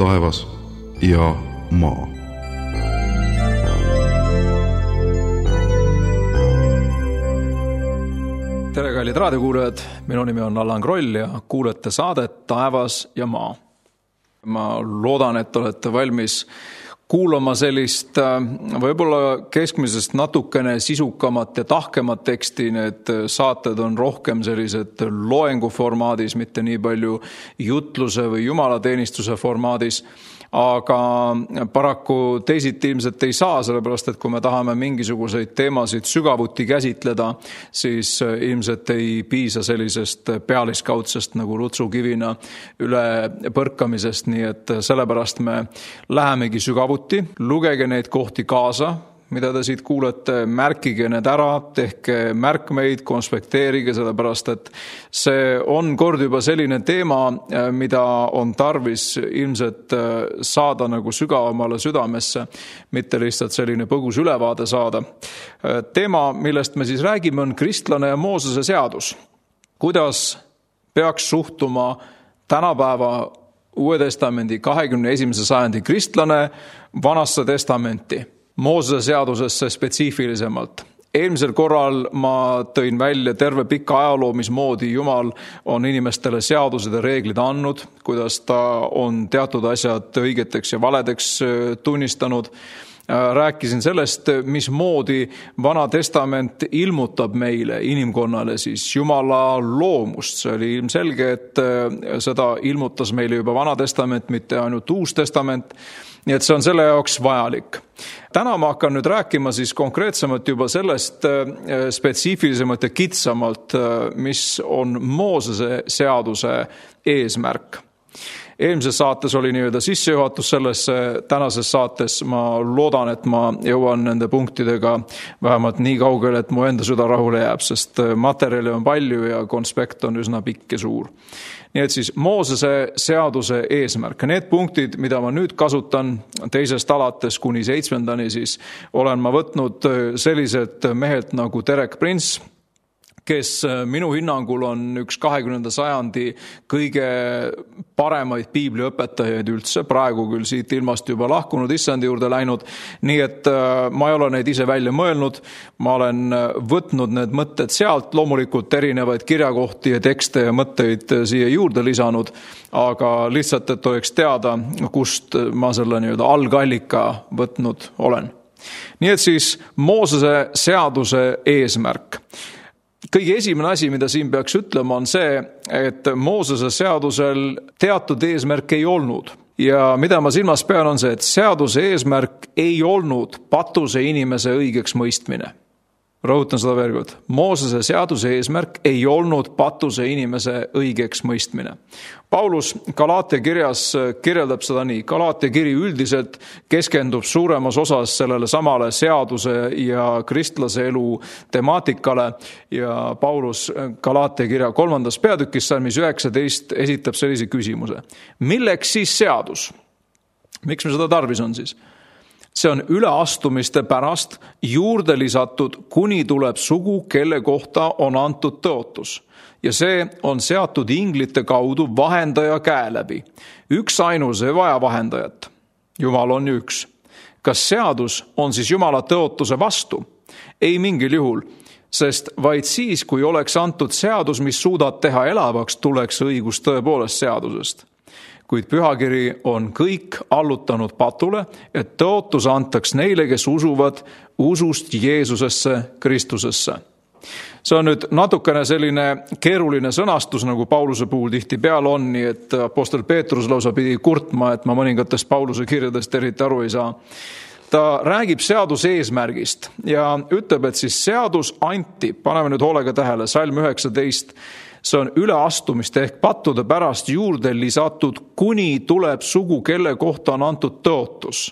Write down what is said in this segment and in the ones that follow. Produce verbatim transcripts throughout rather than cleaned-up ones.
taevas ja maa. Tere, kallid raadiokuulajad, minu nimi on Allan Kroll ja kuulete saadet Taevas ja maa. Ma loodan, et olete valmis kuulama sellist võib-olla keskmisest natukene sisukamat ja tahkemat teksti. Need saated on rohkem sellised loenguformaadis, mitte nii palju jutluse või jumalateenistuse formaadis. Aga paraku teisiti ilmselt ei saa, sellepärast et kui me tahame mingisuguseid teemasid sügavuti käsitleda, siis ilmselt ei piisa sellisest pealiskaudsest nagu lutsukivina üle põrkamisest, nii et sellepärast me lähemegi sügavuti. Lugege neid kohti kaasa, mida te siit kuulete, märkige need ära, tehke märkmeid, konspekteerige, sellepärast et see on kord juba selline teema, mida on tarvis ilmselt saada nagu sügavamale südamesse, mitte lihtsalt selline põgus ülevaade saada. Teema, millest me siis räägime, on kristlane ja Moosese seadus. Kuidas peaks suhtuma tänapäeva Uue Testamendi kahekümne esimese sajandi kristlane Vanasse Testamenti? Moosese seadusesse spetsiifilisemalt. Eelmisel korral ma tõin välja terve pika ajaloo, mismoodi Jumal on inimestele seadused ja reeglid andnud, kuidas ta on teatud asjad õigeteks ja valedeks tunnistanud. Rääkisin sellest, mismoodi Vana Testament ilmutab meile, inimkonnale siis Jumala loomust. See oli ilmselge, et seda ilmutas meile juba Vana Testament, mitte ainult Uus Testament. Nii et see on selle jaoks vajalik. Täna ma hakkan nüüd rääkima siis konkreetsemalt juba sellest spetsiifilisemalt ja kitsamalt, mis on Moosese seaduse eesmärk. Eelmises saates oli nii-öelda sissejuhatus sellesse, tänases saates ma loodan, et ma jõuan nende punktidega vähemalt nii kaugele, et mu enda süda rahule jääb, sest materjali on palju ja konspekt on üsna pikk ja suur. Nii et siis Moosese seaduse eesmärk. Need punktid, mida ma nüüd kasutan teisest alates kuni seitsmendani, siis olen ma võtnud selliselt mehelt nagu Derek Prince, kes minu hinnangul on üks kahekümnenda sajandi kõige paremaid piibliõpetajaid üldse, praegu küll siit ilmast juba lahkunud, issandi juurde läinud, nii et ma ei ole neid ise välja mõelnud, ma olen võtnud need mõtted sealt, loomulikult erinevaid kirjakohti ja tekste ja mõtteid siia juurde lisanud, aga lihtsalt, et oleks teada, kust ma selle nii-öelda algallika võtnud olen. Nii et siis Moosese seaduse eesmärk. Kõige esimene asi, mida siin peaks ütlema, on see, et Moosese seadusel teatud eesmärk ei olnud. Ja mida ma silmas pean, on see, et seaduse eesmärk ei olnud patuse inimese õigeks mõistmine. Rõhutan seda veel kord. Moosese seaduse eesmärk ei olnud patuse inimese õigeks mõistmine. Paulus Galaatia kirjas kirjeldab seda nii. Galaatia kiri üldiselt keskendub suuremas osas sellele samale seaduse ja kristlase elu temaatikale ja Paulus Galaatia kirja kolmandas peatükis salmis üheksateist esitab sellise küsimuse. Milleks siis seadus? Miks me seda tarvis on siis? See on üleastumiste pärast juurde lisatud, kuni tuleb sugu, kelle kohta on antud tõotus. Ja see on seatud inglite kaudu vahendaja käe läbi. Üks ainus ei vaja vahendajat. Jumal on üks. Kas seadus on siis Jumala tõotuse vastu? Ei mingil juhul, sest vaid siis, kui oleks antud seadus, mis suudab teha elavaks, tuleks õigus tõepoolest seadusest. Kuid pühakiri on kõik allutanud patule, et tõotus antaks neile, kes usuvad usust Jeesusesse, Kristusesse. See on nüüd natukene selline keeruline sõnastus, nagu Pauluse puhul tihti peal on, nii et apostel Peetrus lausa pidi kurtma, et ma mõningatest Pauluse kirjadest eriti aru ei saa. Ta räägib seaduse eesmärgist ja ütleb, et siis seadus anti, paneme nüüd hoolega tähele, salm üheksateist, see on üleastumist ehk pattude pärast juurde lisatud, kuni tuleb sugu, kelle kohta on antud tõotus.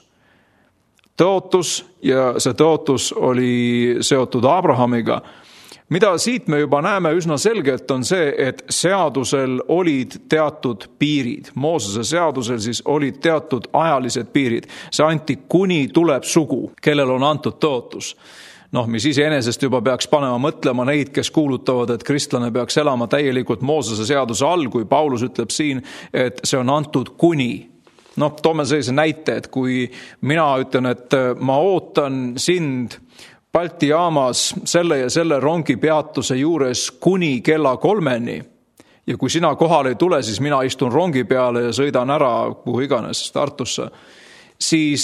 Tõotus ja see tõotus oli seotud Abrahamiga. Mida siit me juba näeme üsna selgelt on see, et seadusel olid teatud piirid. Moosese seadusel siis olid teatud ajalised piirid. See anti, kuni tuleb sugu, kellel on antud tõotus. noh, mis iseenesest juba peaks panema mõtlema neid, kes kuulutavad, et kristlane peaks elama täielikult Moosese seaduse all, kui Paulus ütleb siin, et see on antud kuni. Noh, toome sellise näite, et kui mina ütlen, et ma ootan sind Balti jaamas selle ja selle rongi peatuse juures kuni kella kolmeni ja kui sina kohale ei tule, siis mina istun rongi peale ja sõidan ära kuhu iganes Tartusse, siis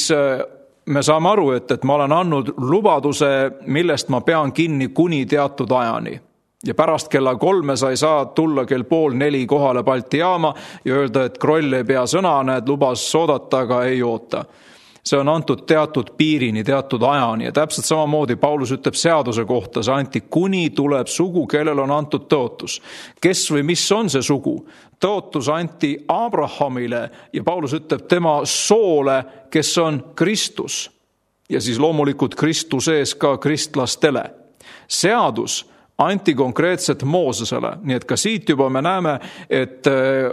me saame aru, et, et ma olen andnud lubaduse, millest ma pean kinni kuni teatud ajani. Ja pärast kella kolme sa ei saa tulla kell pool neli kohale Balti jaama ja öelda, et Kroll ei pea sõna, näed, lubas oodata, aga ei oota. See on antud teatud piirini, teatud ajani ja täpselt samamoodi Paulus ütleb seaduse kohta, see anti kuni tuleb sugu, kellel on antud tõotus. Kes või mis on see sugu? Tõotus anti Abrahamile ja Paulus ütleb tema soole, kes on Kristus ja siis loomulikult Kristusees ka kristlastele. Seadus anti konkreetselt Moosesele, nii et ka siit juba me näeme, et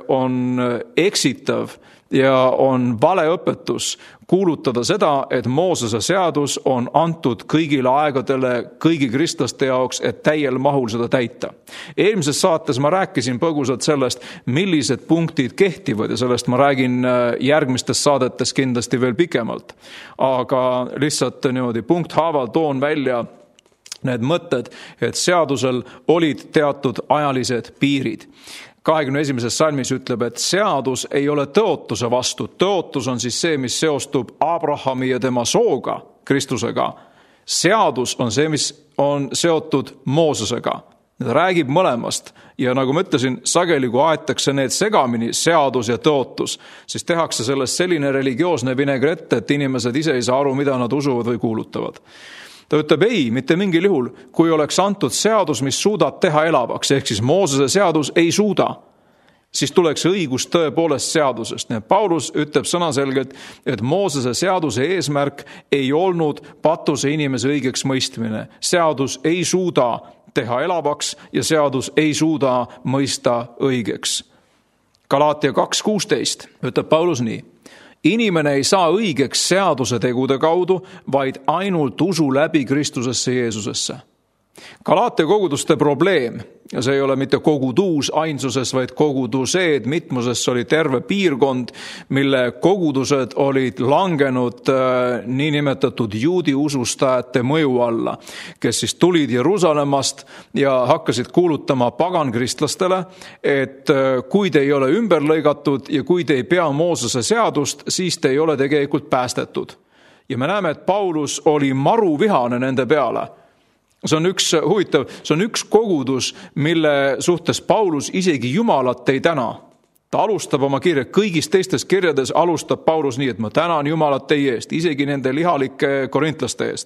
on eksitav ja on valeõpetus kuulutada seda, et Moosese seadus on antud kõigile aegadele, kõigi kristlaste jaoks, et täiel mahul seda täita. Eelmises saates ma rääkisin põgusalt sellest, millised punktid kehtivad ja sellest ma räägin järgmistes saadetes kindlasti veel pikemalt. Aga lihtsalt niimoodi punkt haaval toon välja need mõtted, et seadusel olid teatud ajalised piirid. kahekümne esimeses salmis ütleb, et seadus ei ole tõotuse vastu. Tõotus on siis see, mis seostub Abrahami ja tema sooga, Kristusega. Seadus on see, mis on seotud Moosesega. Ta räägib mõlemast ja nagu ma ütlesin, sageli kui aetakse need segamini, seadus ja tõotus, siis tehakse sellest selline religioosne vinegret, et inimesed ise ei saa aru, mida nad usuvad või kuulutavad. Ta ütleb ei, mitte mingil juhul, kui oleks antud seadus, mis suudab teha elavaks, ehk siis Moosese seadus ei suuda, siis tuleks õigus tõepoolest seadusest. Nii et Paulus ütleb sõnaselgelt, et Moosese seaduse eesmärk ei olnud patuse inimese õigeks mõistmine. Seadus ei suuda teha elavaks ja seadus ei suuda mõista õigeks. Galaatia kaks kuusteist ütleb Paulus nii. Inimene ei saa õigeks seaduse tegude kaudu, vaid ainult usu läbi Kristusesse Jeesusesse. Galaatia koguduste probleem, ja see ei ole mitte koguduus ainsuses, vaid koguduseed mitmuses, oli terve piirkond, mille kogudused olid langenud äh, niinimetatud juudi usustajate mõju alla, kes siis tulid Jeruusalemmast ja hakkasid kuulutama pagankristlastele, et äh, kui te ei ole ümber lõigatud ja kui te ei pea Moosese seadust, siis te ei ole tegelikult päästetud. Ja me näeme, et Paulus oli maruvihane nende peale. See on üks huvitav, see on üks kogudus, mille suhtes Paulus isegi Jumalat ei täna. Ta alustab oma kirja, kõigis teistes kirjades alustab Paulus nii, et ma tänan Jumalat teie eest, isegi nende lihalike korintlaste eest.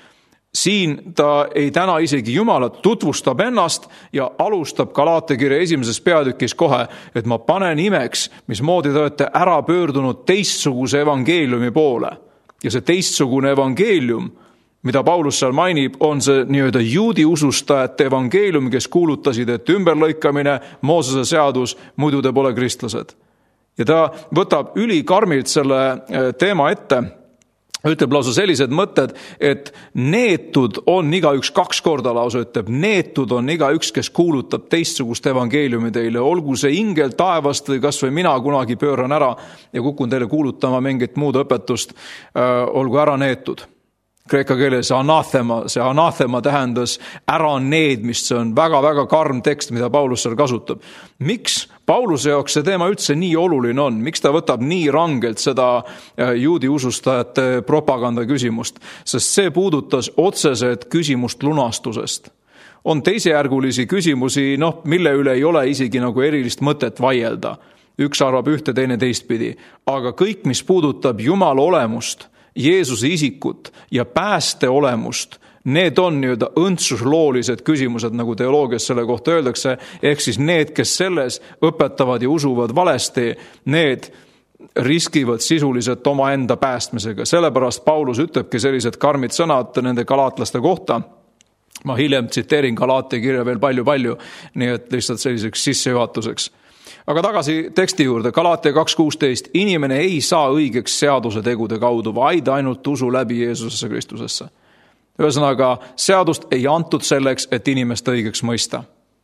Siin ta ei täna isegi Jumalat, tutvustab ennast ja alustab Galaatia kirja esimeses peatükis kohe, et ma panen imeks, mismoodi te olete ära pöördunud teistsuguse evangeeliumi poole. Ja see teistsugune evangeelium, mida Paulus seal mainib, on see nii-öelda juudi usustajate evangeelium, kes kuulutasid, et ümberlõikamine, Moosese seadus, muidu te pole kristlased. Ja ta võtab ülikarmilt selle teema ette, ütleb lausa sellised mõtted, et neetud on igaüks, kaks korda lausa ütleb, neetud on igaüks, kes kuulutab teistsugust evangeeliumi teile, olgu see ingel taevast või kas või mina kunagi pööran ära ja kukun teile kuulutama mingit muud õpetust, olgu ära neetud. Kreeka keeles anathema, see anathema tähendas ära needmist, see on väga-väga karm tekst, mida Paulus seal kasutab. Miks Pauluse jaoks see teema üldse nii oluline on? Miks ta võtab nii rangelt seda juudi usustajate propaganda küsimust? Sest see puudutas otseselt küsimust lunastusest. On teisejärgulisi küsimusi, noh, mille üle ei ole isegi nagu erilist mõtet vaielda. Üks arvab ühte, teine teistpidi. Aga kõik, mis puudutab Jumala olemust, Jeesuse isikut ja pääste olemust, need on nii-öelda õndsusloolised küsimused, nagu teoloogias selle kohta öeldakse, ehk siis need, kes selles õpetavad ja usuvad valesti, need riskivad sisuliselt oma enda päästmisega. Sellepärast Paulus ütlebki sellised karmid sõnad nende galaatlaste kohta. Ma hiljem tsiteerin Galaatia kirja veel palju-palju, nii et lihtsalt selliseks sissejuhatuseks. Aga tagasi teksti juurde, Galaatia kaks kuusteist, inimene ei saa õigeks seaduse tegude kaudu, vaid ainult usu läbi Jeesusesse Kristusesse. Ühesõnaga, seadust ei antud selleks, et inimest õigeks mõista.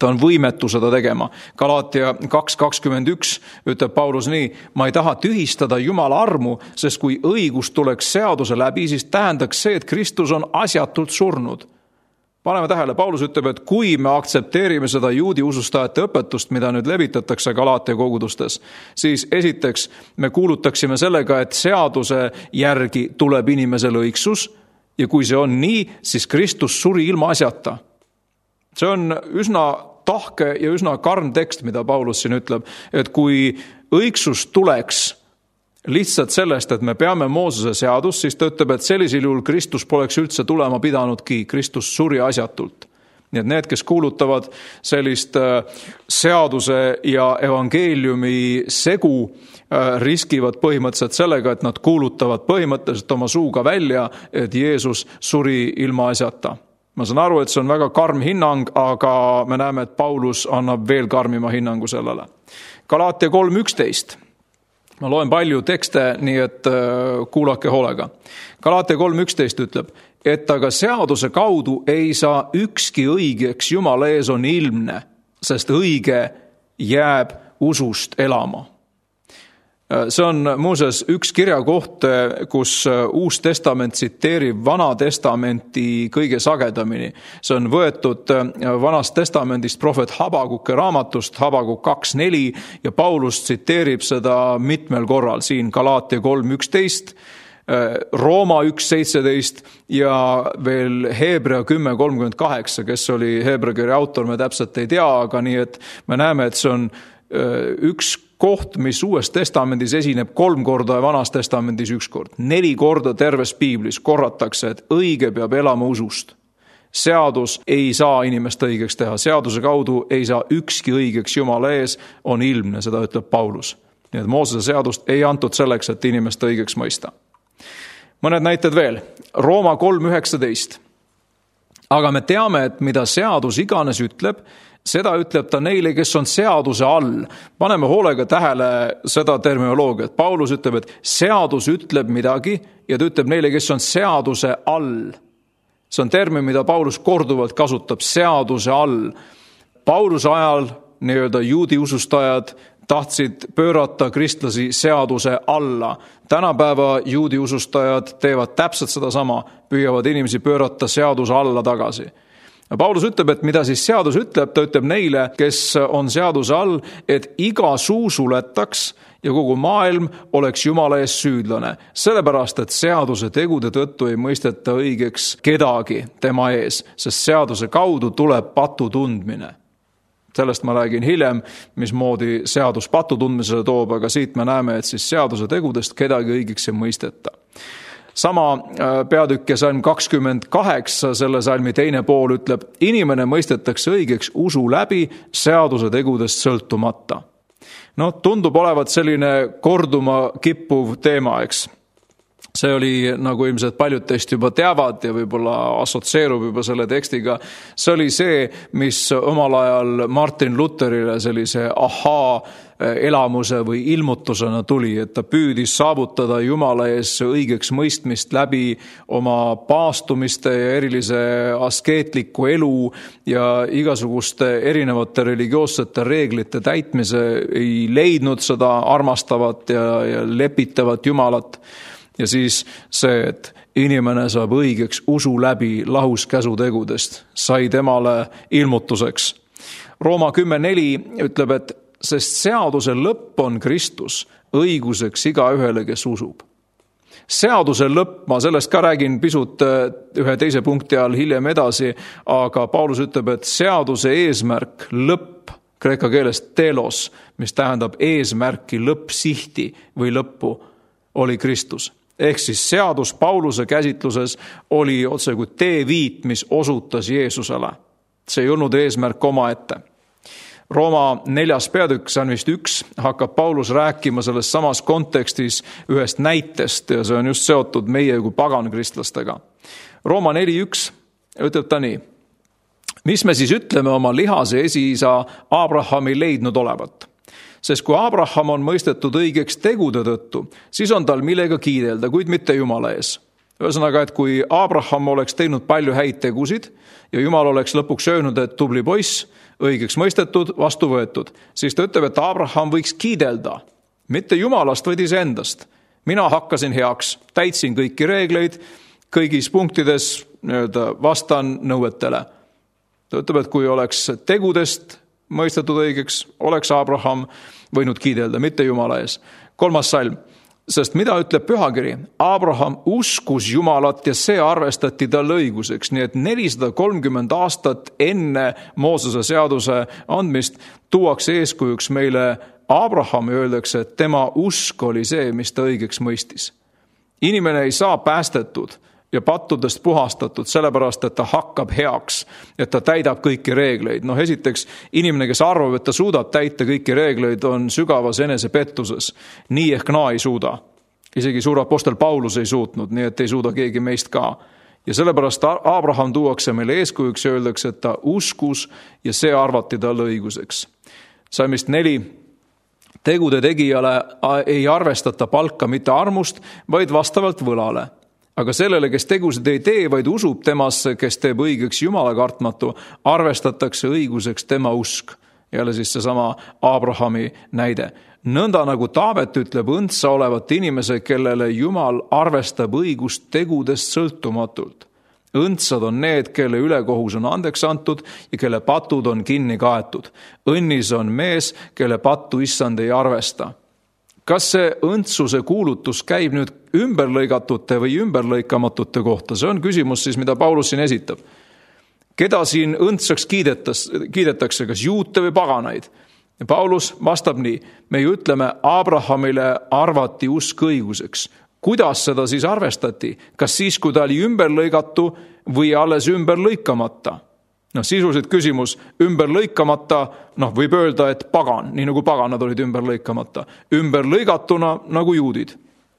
ta on võimetu seda tegema. Galaatia kaks kakskümmend üks ütleb Paulus nii, ma ei taha tühistada Jumala armu, sest kui õigus tuleks seaduse läbi, siis tähendaks see, et Kristus on asjatult surnud. Paneme tähele, Paulus ütleb, et kui me aktsepteerime seda juudi usustajate õpetust, mida nüüd levitatakse Galaatia kogudustes, siis esiteks me kuulutaksime sellega, et seaduse järgi tuleb inimesel õigsus ja kui see on nii, siis Kristus suri ilma asjata. See on üsna tahke ja üsna karm tekst, mida Paulus siin ütleb, et kui õigsus tuleks lihtsalt sellest, et me peame Moosese seadust, siis ta ütleb, et sellisel juhul Kristus poleks üldse tulema pidanudki, Kristus suri asjatult. Nii et need, kes kuulutavad sellist seaduse ja evangeeliumi segu, riskivad põhimõtteliselt sellega, et nad kuulutavad põhimõtteliselt oma suuga välja, et Jeesus suri ilma asjata. Ma saan aru, et see on väga karm hinnang, aga me näeme, et Paulus annab veel karmima hinnangu sellele. Galaatia kolm üksteist. Ma loen palju tekste, nii et kuulake hoolega. Galaatia kolm üksteist ütleb, et aga seaduse kaudu ei saa ükski õigeks Jumala ees on ilmne, sest õige jääb usust elama. See on muuseas üks kirjakoht, kus Uus Testament tsiteerib Vana Testamenti kõige sagedamini. See on võetud Vanast Testamendist prohvet Habakuki raamatust, Habakuk kaks neli, ja Paulus tsiteerib seda mitmel korral. Siin Galaatia kolm üksteist, Rooma üks seitseteist ja veel Heebrea kümme kolmkümmend kaheksa, kes oli heebrea kirja autor, me täpselt ei tea, aga nii et me näeme, et see on üks koht, mis Uues Testamendis esineb kolm korda ja Vanas Testamendis üks kord. Neli korda terves Piiblis korratakse, et õige peab elama usust. Seadus ei saa inimest õigeks teha. Seaduse kaudu ei saa ükski õigeks Jumala ees, on ilmne, seda ütleb Paulus. Nii et Moosese seadust ei antud selleks, et inimest õigeks mõista. Mõned näited veel. Rooma kolm üheksateist. Aga me teame, et mida seadus iganes ütleb, seda ütleb ta neile, kes on seaduse all. Paneme hoolega tähele seda terminoloogiat. Paulus ütleb, et seadus ütleb midagi ja ta ütleb neile, kes on seaduse all. See on termin, mida Paulus korduvalt kasutab, seaduse all. Pauluse ajal nii-öelda juudi usustajad tahtsid pöörata kristlasi seaduse alla. Tänapäeva juudi usustajad teevad täpselt seda sama, püüavad inimesi pöörata seaduse alla tagasi. Paulus ütleb, et mida siis seadus ütleb, ta ütleb neile, kes on seaduse all, et iga suu suletaks ja kogu maailm oleks Jumala ees süüdlane. Sellepärast, et seaduse tegude tõttu ei mõisteta õigeks kedagi tema ees, sest seaduse kaudu tuleb patu tundmine. Sellest ma räägin hiljem, mismoodi seadus patu tundmisele toob, aga siit me näeme, et siis seaduse tegudest kedagi õigeks ei mõisteta. Sama peatükk ja salm kakskümmend kaheksa, selle salmi teine pool ütleb, inimene mõistetakse õigeks usu läbi seaduse tegudest sõltumata. No, tundub olevat selline korduma kippuv teema, eks. See oli, nagu ilmselt paljud teist juba teavad ja võib-olla assotsieerub juba selle tekstiga, see oli see, mis omal ajal Martin Lutherile sellise ahaa elamuse või ilmutusena tuli, et ta püüdis saavutada Jumala ees õigeks mõistmist läbi oma paastumiste ja erilise askeetliku elu ja igasuguste erinevate religioossete reeglite täitmise, ei leidnud seda armastavat ja, ja lepitavat Jumalat. Ja siis see, et inimene saab õigeks usu läbi lahus käsutegudest, sai temale ilmutuseks. Rooma kümme neli ütleb, et sest seaduse lõpp on Kristus õiguseks iga ühele, kes usub. Seaduse lõpp, ma sellest ka räägin pisut ühe teise punkti all hiljem edasi, aga Paulus ütleb, et seaduse eesmärk, lõpp, kreeka keeles telos, mis tähendab eesmärki, lõppsihti või lõppu, oli Kristus. Ehk siis seadus Pauluse käsitluses oli otse kui teeviit, mis osutas Jeesusele. See ei olnud eesmärk oma ette. Rooma neljas peatükk, salmist üks, hakkab Paulus rääkima selles samas kontekstis ühest näitest ja see on just seotud meie kui pagankristlastega. Rooma neli üks ütleb ta nii. Mis me siis ütleme oma lihase esiisa Abrahami leidnud olevat? Sest kui Abraham on mõistetud õigeks tegude tõttu, siis on tal millega kiidelda, kuid mitte Jumala ees. Ühesõnaga, et kui Abraham oleks teinud palju häid tegusid ja Jumal oleks lõpuks öelnud, et tubli poiss, õigeks mõistetud, vastu võetud. Siis ta ütleb, et Abraham võiks kiidelda, mitte Jumalast, vaid iseendast. Mina hakkasin heaks, täitsin kõiki reegleid, kõigis punktides nii-öelda vastan nõuetele. Ta ütleb, et kui oleks tegudest mõistetud õigeks, oleks Abraham võinud kiidelda, mitte Jumala ees. Kolmas salm. Sest mida ütleb pühakiri? Abraham uskus Jumalat ja see arvestati talle õiguseks. Nii et nelisada kolmkümmend aastat enne Moosese seaduse andmist tuuakse eeskujuks meile Abraham ja öeldakse, et tema usk oli see, mis ta õigeks mõistis. Inimene ei saa päästetud ja pattudest puhastatud, sellepärast, et ta hakkab heaks, et ta täidab kõiki reegleid. Noh, esiteks, inimene, kes arvab, et ta suudab täita kõiki reegleid, on sügavas enesepettuses. Nii ehk naa ei suuda. Isegi suur apostel Paulus ei suutnud, nii et ei suuda keegi meist ka. Ja sellepärast Abraham tuuakse meile eeskujuks ja öeldakse, et ta uskus ja see arvati talle õiguseks. Salmist neli. Tegude tegijale ei arvestata palka mitte armust, vaid vastavalt võlale. Aga sellele, kes tegusid ei tee, vaid usub temasse, kes teeb õigeks Jumala kartmatu, arvestatakse õiguseks tema usk. Jälle siis seesama Abrahami näide. Nõnda nagu Taavet ütleb õndsa olevat inimese, kellele Jumal arvestab õigust tegudest sõltumatult. Õndsad on need, kelle ülekohus on andeks antud ja kelle patud on kinni kaetud. Õnnis on mees, kelle pattu issand ei arvesta. Kas see õndsuse kuulutus käib nüüd ümberlõigatute või ümberlõikamatute kohta? See on küsimus siis, mida Paulus siin esitab. Keda siin õndsaks kiidetakse, kas juute või paganaid? Ja Paulus vastab nii, me ju ütleme, Abrahamile arvati usk õiguseks. Kuidas seda siis arvestati? Kas siis, kui ta oli ümberlõigatu või alles ümberlõikamata? No sisuliselt küsimus, ümberlõikamata, noh võib öelda, et pagan, nii nagu paganad olid ümberlõikamata. Ümberlõigatuna nagu juudid.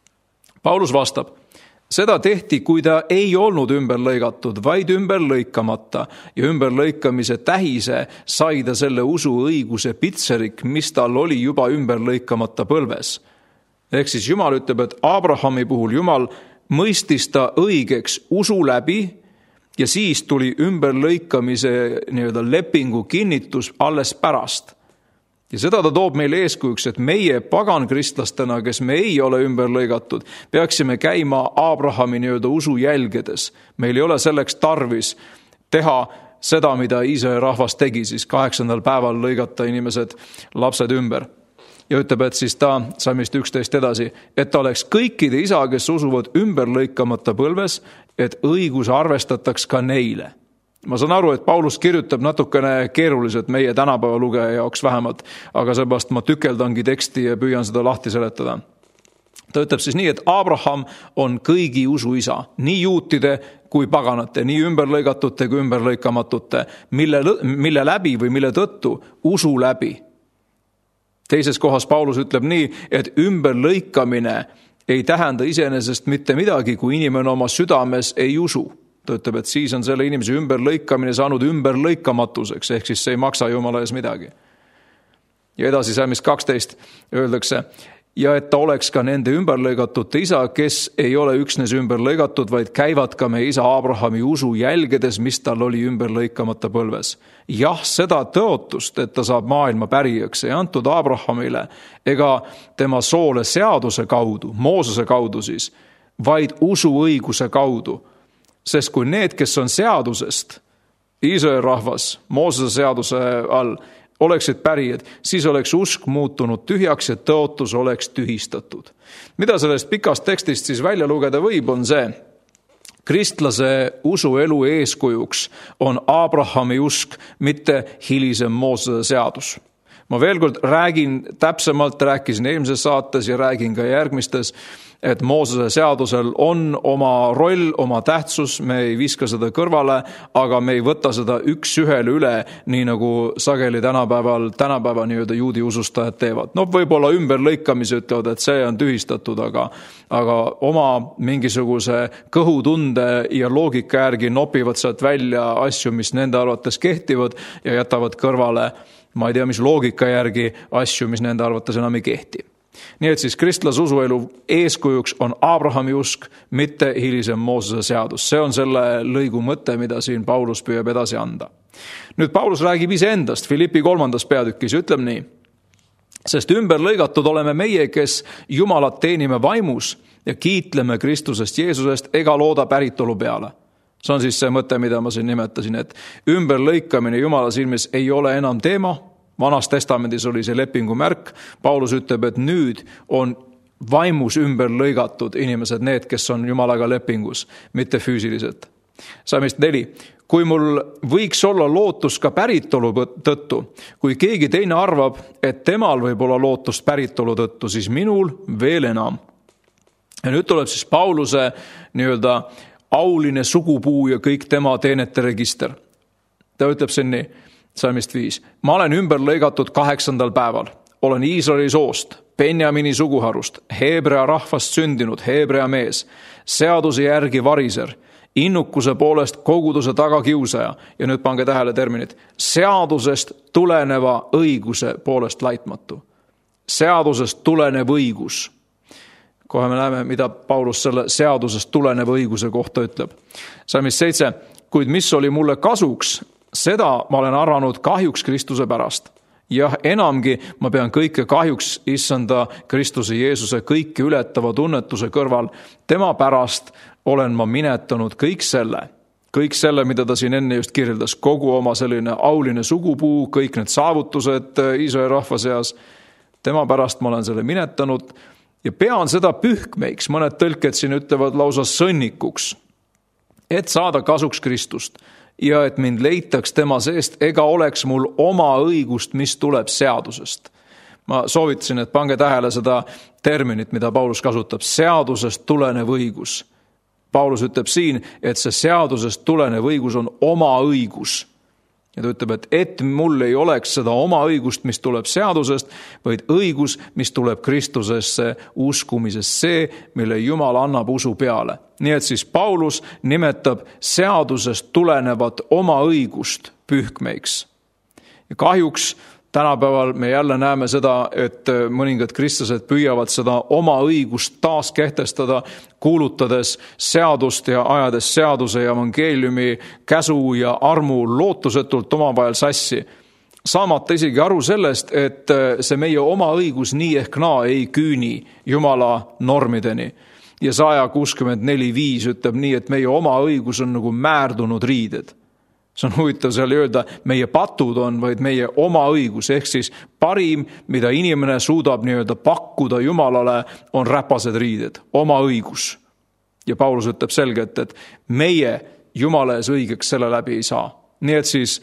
Paulus vastab, seda tehti, kui ta ei olnud ümberlõigatud, vaid ümberlõikamata ja ümberlõikamise tähise sai ta selle usu õiguse pitserik, mis tal oli juba ümberlõikamata põlves. Ehk siis Jumal ütleb, et Abrahami puhul Jumal mõistis ta õigeks usu läbi ja siis tuli ümberlõikamise nii-öelda lepingu kinnitus alles pärast. Ja seda ta toob meile eeskujuks, et meie pagankristlastena, kes me ei ole ümberlõigatud, peaksime käima Abrahami nii-öelda usu jälgedes. Meil ei ole selleks tarvis teha seda, mida Iisraeli rahvas tegi, siis kaheksandal päeval lõigata inimesed lapsed ümber. Ja ütleb, et siis ta, salmist üksteist edasi, et ta oleks kõikide isa, kes usuvad ümberlõikamata põlves, et õigus arvestataks ka neile. Ma saan aru, et Paulus kirjutab natukene keeruliselt meie tänapäeva lugeja jaoks vähemalt, aga seepärast ma tükeldangi teksti ja püüan seda lahti seletada. Ta ütleb siis nii, et Abraham on kõigi usu isa, nii juutide kui paganate, nii ümberlõigatute kui ümberlõikamatute, mille, mille läbi või mille tõttu usu läbi. Teises kohas Paulus ütleb nii, et ümberlõikamine ei tähenda iseenesest mitte midagi, kui inimene oma südames ei usu. Ta ütleb, et siis on selle inimese ümberlõikamine saanud ümberlõikamatuseks, ehk siis see ei maksa Jumala ees midagi. Ja edasi salmis kaksteist öeldakse, ja et ta oleks ka nende ümberlõigatute isa, kes ei ole üksnes ümberlõigatud, vaid käivad ka meie isa Abrahami usu jälgedes, mis tal oli ümberlõikamata põlves. Jah, seda tõotust, et ta saab maailma pärijaks, ei antud Abrahamile ega tema soole seaduse kaudu, Moosese kaudu siis, vaid usu õiguse kaudu. Sest kui need, kes on seadusest, Iisraeli rahvas, Moosese seaduse all, oleksid pärijad, siis oleks usk muutunud tühjaks ja tõotus oleks tühistatud. Mida sellest pikast tekstist siis välja lugeda võib, on see, kristlase usuelu eeskujuks on Abrahami usk, mitte hilisem Moosese seadus. Ma veel kord räägin täpsemalt, rääkisin eelmises saates ja räägin ka järgmistes, et Moosese seadusel on oma roll, oma tähtsus, me ei viska seda kõrvale, aga me ei võta seda üks ühele üle, nii nagu sageli tänapäeval, tänapäeva nii-öelda juudi usustajad teevad. No võib-olla ümberlõikamise ütlevad, et see on tühistatud, aga, aga oma mingisuguse kõhutunde ja loogika järgi nopivad sealt välja asju, mis nende arvates kehtivad ja jätavad kõrvale, ma ei tea, mis loogika järgi asju, mis nende arvates enam ei kehti. Nii et siis kristlase usuelu eeskujuks on Abrahami usk, mitte hilisem Moosese seadus. See on selle lõigu mõte, mida siin Paulus püüab edasi anda. Nüüd Paulus räägib iseendast Filippi kolmandas peatükis, ütleb nii. Sest ümber lõigatud oleme meie, kes Jumalat teenime vaimus ja kiitleme Kristusest Jeesusest ega looda päritolu peale. See on siis see mõte, mida ma siin nimetasin, et ümberlõikamine Jumala silmis ei ole enam teema. Vanas testamendis oli see lepingu märk. Paulus ütleb, et nüüd on vaimus ümber lõigatud inimesed, need, kes on Jumalaga lepingus, mitte füüsiliselt. Salmist neli. Kui mul võiks olla lootus ka päritolu tõttu, kui keegi teine arvab, et temal võib olla lootust päritolu tõttu, siis minul veel enam. Ja nüüd tuleb siis Pauluse nii-öelda auline sugupuu ja kõik tema teenete register. Ta ütleb siin nii, salmist viis. Ma olen ümber lõigatud kaheksandal päeval. Olen Iisraeli soost, Benjamini suguharust, Heebrea rahvast sündinud, Heebrea mees, seaduse järgi variser, innukuse poolest koguduse tagakiusaja. Ja nüüd pange tähele terminit. Seadusest tuleneva õiguse poolest laitmatu. Seadusest tulenev õigus. Kohe me näeme, mida Paulus selle seadusest tuleneva õiguse kohta ütleb. Salmist seitse. Kuid mis oli mulle kasuks, seda ma olen arvanud kahjuks Kristuse pärast. Jah, enamgi ma pean kõike kahjuks issanda Kristuse Jeesuse kõiki ületava tunnetuse kõrval. Tema pärast olen ma minetanud kõik selle, kõik selle, mida ta siin enne just kirjeldas, kogu oma selline auline sugupuu, kõik need saavutused Iisraeli rahva seas. Tema pärast ma olen selle minetanud ja pean seda pühkmeiks, mõned tõlked siin ütlevad lausa sõnnikuks, et saada kasuks Kristust. Ja et mind leitaks tema seest, ega oleks mul oma õigust, mis tuleb seadusest. Ma soovitasin, et pange tähele seda terminit, mida Paulus kasutab, seadusest tulenev õigus. Paulus ütleb siin, et see seadusest tulenev õigus on oma õigus. Ja ta ütleb, et et mul ei oleks seda oma õigust, mis tuleb seadusest, vaid õigus, mis tuleb Kristusesse uskumisest, see, mille Jumal annab usu peale. Nii et siis Paulus nimetab seadusest tulenevat oma õigust pühkmeiks. Ja kahjuks tänapäeval me jälle näeme seda, et mõningad kristlased püüavad seda oma õigust taas kehtestada, kuulutades seadust ja ajades seaduse ja evangeeliumi käsu ja armu lootusetult omavahel sassi. Saamata isegi aru sellest, et see meie oma õigus nii ehk naa ei küüni Jumala normideni. Ja saja kuuskümmend neli viis ütleb nii, et meie oma õigus on nagu määrdunud riided. See on huvitav seal öelda, meie patud on vaid meie oma õigus, ehk siis parim, mida inimene suudab nii-öelda pakkuda Jumalale, on räpased riided, oma õigus. Ja Paulus ütleb selgelt, et meie Jumala ees õigeks selle läbi ei saa. Nii et siis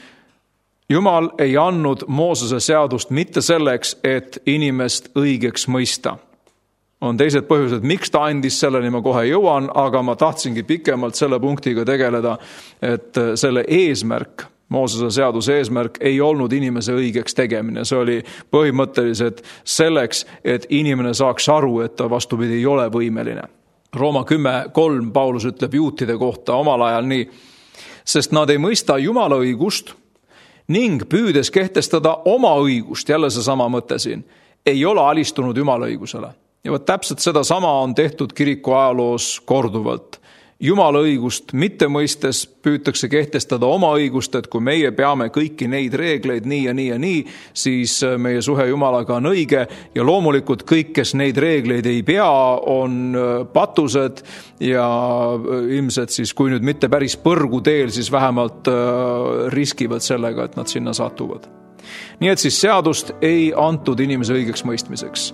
Jumal ei andnud Moosese seadust mitte selleks, et inimest õigeks mõista. On teised põhjused, miks ta andis selleni, ma kohe jõuan, aga ma tahtsingi pikemalt selle punktiga tegeleda, et selle eesmärk, Moosese seaduse eesmärk ei olnud inimese õigeks tegemine. See oli põhimõtteliselt selleks, et inimene saaks aru, et ta vastupidi ei ole võimeline. Rooma kümme kolm Paulus ütleb juutide kohta omal ajal nii, sest nad ei mõista Jumala õigust ning püüdes kehtestada oma õigust, jälle see sama mõte siin, ei ole alistunud Jumala õigusele. Ja võt täpselt seda sama on tehtud kiriku ajaloos korduvalt. Jumala õigust mitte mõistes püütakse kehtestada oma õigust, et kui meie peame kõiki neid reegleid nii ja nii ja nii, siis meie suhe Jumalaga on õige ja loomulikult kõik, kes neid reegleid ei pea, on patused ja ilmselt siis, kui nüüd mitte päris põrgu teel, siis vähemalt riskivad sellega, et nad sinna satuvad. Nii et siis seadust ei antud inimese õigeks mõistmiseks.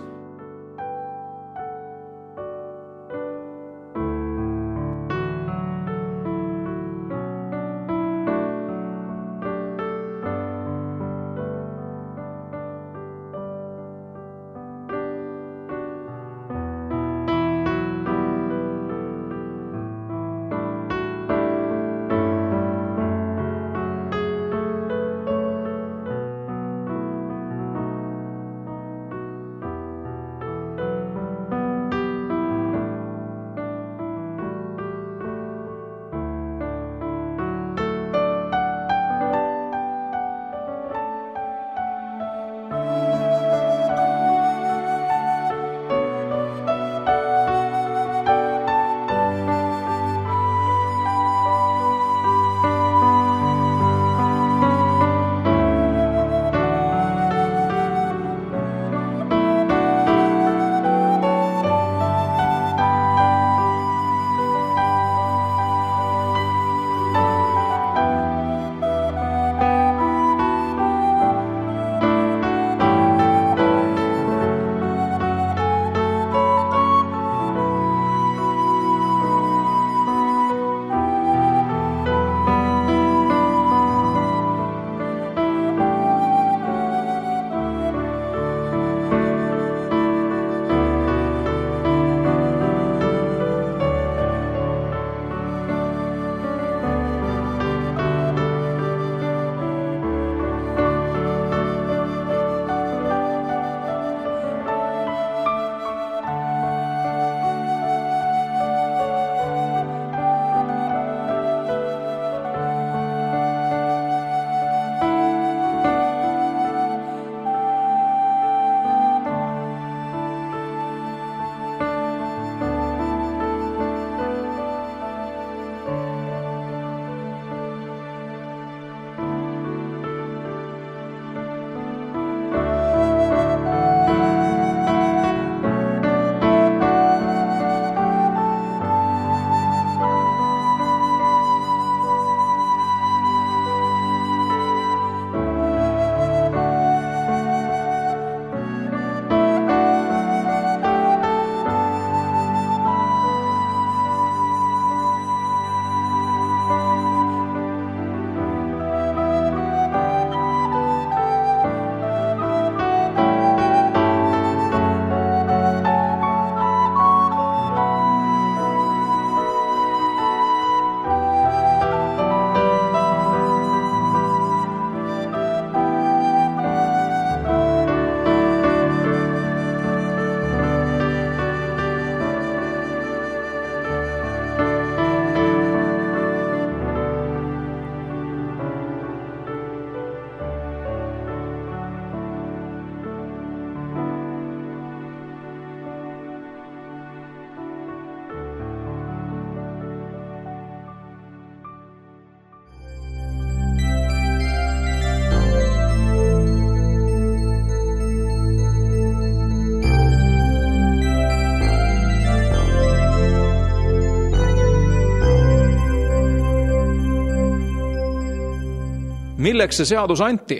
milleks see seadus anti?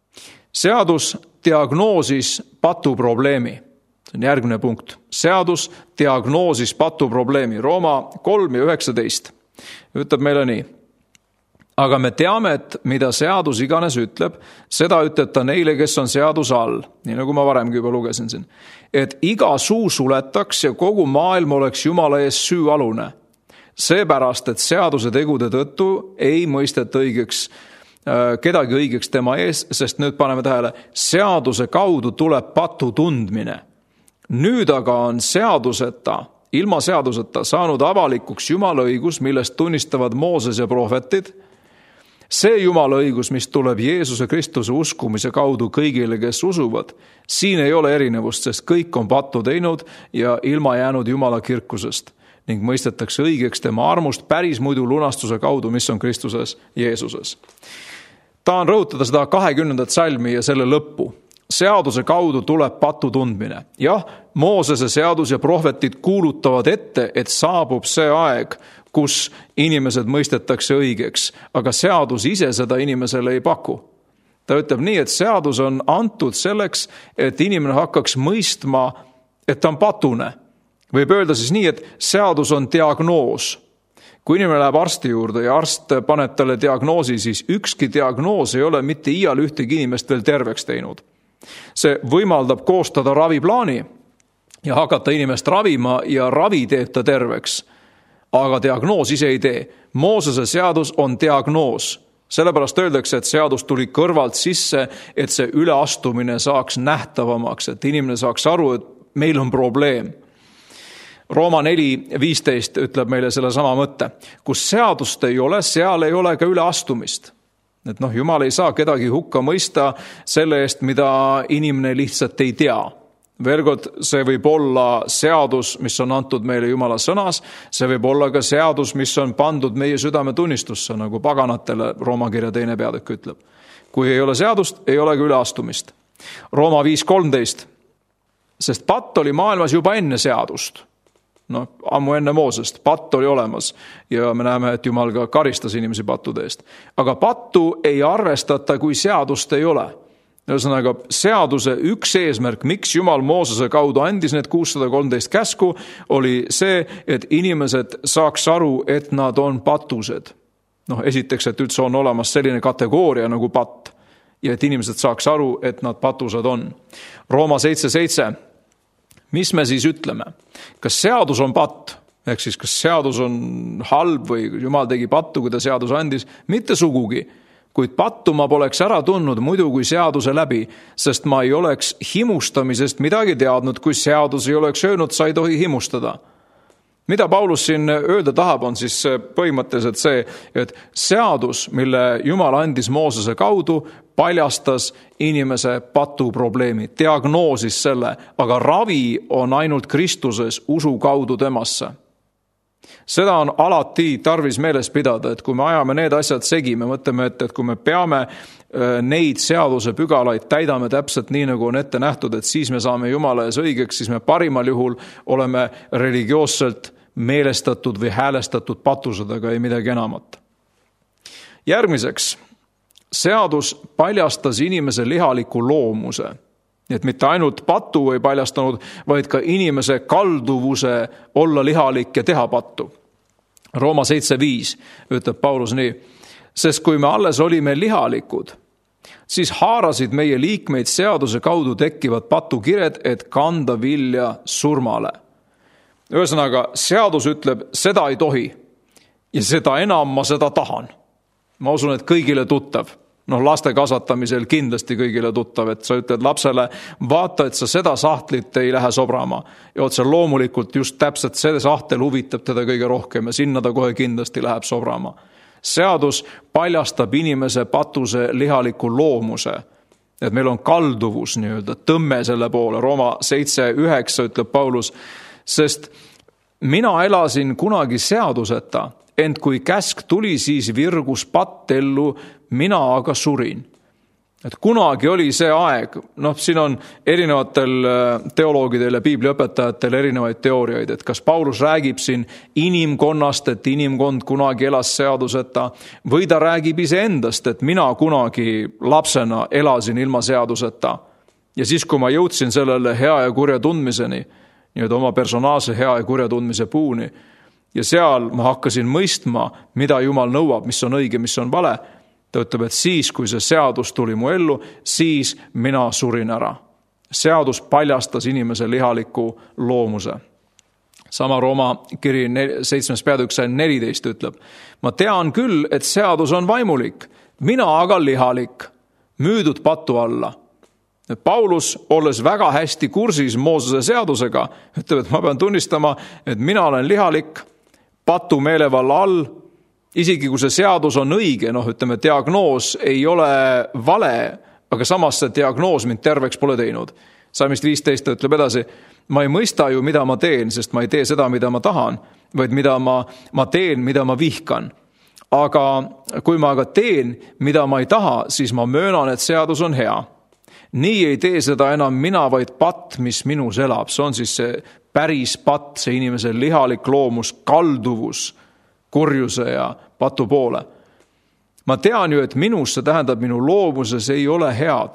Seadus diagnoosis patuprobleemi. See on järgmine punkt. Seadus diagnoosis patuprobleemi. Rooma kolm ja üheksateist ütleb meile nii. Aga me teame, et mida seadus iganes ütleb, seda ütleb ta neile, kes on seaduse all. Nii nagu ma varemgi juba lugesin siin. Et iga suu suletaks ja kogu maailm oleks Jumala ees süüalune. Seepärast, et seaduse tegude tõttu ei mõisteta õigeks kedagi õigeks tema ees, sest nüüd paneme tähele, seaduse kaudu tuleb patu tundmine. Nüüd aga on seaduseta, ilma seaduseta saanud avalikuks Jumala õigus, millest tunnistavad Mooses ja prohvetid. See Jumala õigus, mis tuleb Jeesuse Kristuse uskumise kaudu kõigile, kes usuvad, siin ei ole erinevust, sest kõik on pattu teinud ja ilma jäänud Jumala kirkusest ning mõistetakse õigeks tema armust päris muidu lunastuse kaudu, mis on Kristuses Jeesuses. Tahan rõhutada seda kahekümnendat salmi ja selle lõppu. Seaduse kaudu tuleb patu tundmine. Jah, Moosese seadus ja prohvetid kuulutavad ette, et saabub see aeg, kus inimesed mõistetakse õigeks, aga seadus ise seda inimesele ei paku. Ta ütleb nii, et seadus on antud selleks, et inimene hakkaks mõistma, et ta on patune. Võib öelda siis nii, et seadus on diagnoos. Kui inimene läheb arsti juurde ja arst paneb talle diagnoosi, siis ükski diagnoos ei ole mitte iial ühtegi inimest veel terveks teinud. See võimaldab koostada raviplaani ja hakata inimest ravima ja ravi teeb ta terveks. Aga diagnoos ise ei tee. Moosese seadus on diagnoos. Sellepärast öeldakse, et seadus tuli kõrvalt sisse, et see üleastumine saaks nähtavamaks, et inimene saaks aru, et meil on probleem. Rooma neli viisteist ütleb meile selle sama mõtte. Kus seadust ei ole, seal ei ole ka üleastumist. Et noh, Jumal ei saa kedagi hukka mõista selle eest, mida inimene lihtsalt ei tea. Veel kord, see võib olla seadus, mis on antud meile Jumala sõnas. See võib olla ka seadus, mis on pandud meie südametunnistusse, nagu paganatele Rooma kirja teine peatükk ütleb. Kui ei ole seadust, ei ole ka üleastumist. Rooma viis kolmteist. Sest patt oli maailmas juba enne seadust. No, ammu enne Moosest, patt oli olemas ja me näeme, et Jumal ka karistas inimesi pattude eest. Aga pattu ei arvestata, kui seadust ei ole. Ühesõnaga, seaduse üks eesmärk, miks Jumal Moosese kaudu andis need kuussada kolmteist käsku, oli see, et inimesed saaks aru, et nad on patused. Noh, esiteks, et üldse on olemas selline kategooria nagu patt ja et inimesed saaks aru, et nad patused on. Rooma seitse seitse. Mis me siis ütleme? Kas seadus on patt? Ehk siis, kas seadus on halb või Jumal tegi pattu, kui ta seadus andis? Mitte sugugi. Kuid pattu ma poleks ära tundnud muidu kui seaduse läbi, sest ma ei oleks himustamisest midagi teadnud, kui seadus ei oleks öelnud, sa ei tohi himustada. Mida Paulus siin öelda tahab, on siis põhimõtteliselt see, et seadus, mille Jumal andis Moosese kaudu, paljastas inimese patuprobleemi, diagnoosis selle, aga ravi on ainult Kristuses usu kaudu temasse. Seda on alati tarvis meeles pidada, et kui me ajame need asjad segi, me mõtleme, et, et kui me peame neid seaduse pügalaid täidame täpselt nii, nagu on ette nähtud, et siis me saame Jumala ees õigeks, siis me parimal juhul oleme religioosselt meelestatud või häälestatud patused, aga ei midagi enamat. Järgmiseks, seadus paljastas inimese lihaliku loomuse. Et mitte ainult patu ei paljastanud, vaid ka inimese kalduvuse olla lihalik ja teha pattu. Rooma seitse viis ütleb Paulus nii, sest kui me alles olime lihalikud, siis haarasid meie liikmeid seaduse kaudu tekkivad patukired, et kanda vilja surmale. Ühesõnaga, seadus ütleb, seda ei tohi ja seda enam ma seda tahan. Ma usun, et kõigile tuttav. Noh, laste kasvatamisel kindlasti kõigile tuttav, et sa ütled lapsele, vaata, et sa seda sahtlit ei lähe sobrama. Ja otse loomulikult just täpselt see sahtel huvitab teda kõige rohkem ja sinna ta kohe kindlasti läheb sobrama. Seadus paljastab inimese patuse lihaliku loomuse, et meil on kalduvus, nii-öelda, tõmme selle poole. Rooma seitse üheksa ütleb Paulus, sest mina elasin kunagi seaduseta, ent kui käsk tuli, siis virgus patt ellu, mina aga surin. Et kunagi oli see aeg, noh, siin on erinevatel teoloogidel ja piibliõpetajatel erinevaid teooriaid, et kas Paulus räägib siin inimkonnast, et inimkond kunagi elas seaduseta, või ta räägib iseendast, et mina kunagi lapsena elasin ilma seaduseta. Ja siis, kui ma jõudsin sellele hea ja kurja tundmiseni, nii oma personaalse hea ja kurja tundmise puuni, ja seal ma hakkasin mõistma, mida Jumal nõuab, mis on õige, mis on vale. Ta ütleb, et siis, kui see seadus tuli mu ellu, siis mina surin ära. Seadus paljastas inimese lihaliku loomuse. Sama Rooma kiri seitsmes peatükk neliteist ütleb, ma tean küll, et seadus on vaimulik, mina aga lihalik, müüdud patu alla. Paulus, olles väga hästi kursis Moosese seadusega, ütleb, et ma pean tunnistama, et mina olen lihalik, patu meelevalla all, isegi kui see seadus on õige, noh, ütleme, diagnoos ei ole vale, aga samas see diagnoos mind terveks pole teinud. Salmist viisteist ütleb edasi, ma ei mõista ju, mida ma teen, sest ma ei tee seda, mida ma tahan, vaid mida ma, ma teen, mida ma vihkan. Aga kui ma aga teen, mida ma ei taha, siis ma möönan, et seadus on hea. Nii ei tee seda enam mina, vaid patt, mis minus elab. See on siis see päris patt, see inimese lihalik loomus, kalduvus, kurjuse ja patu poole. Ma tean ju, et minus, see tähendab minu loomuses, ei ole head.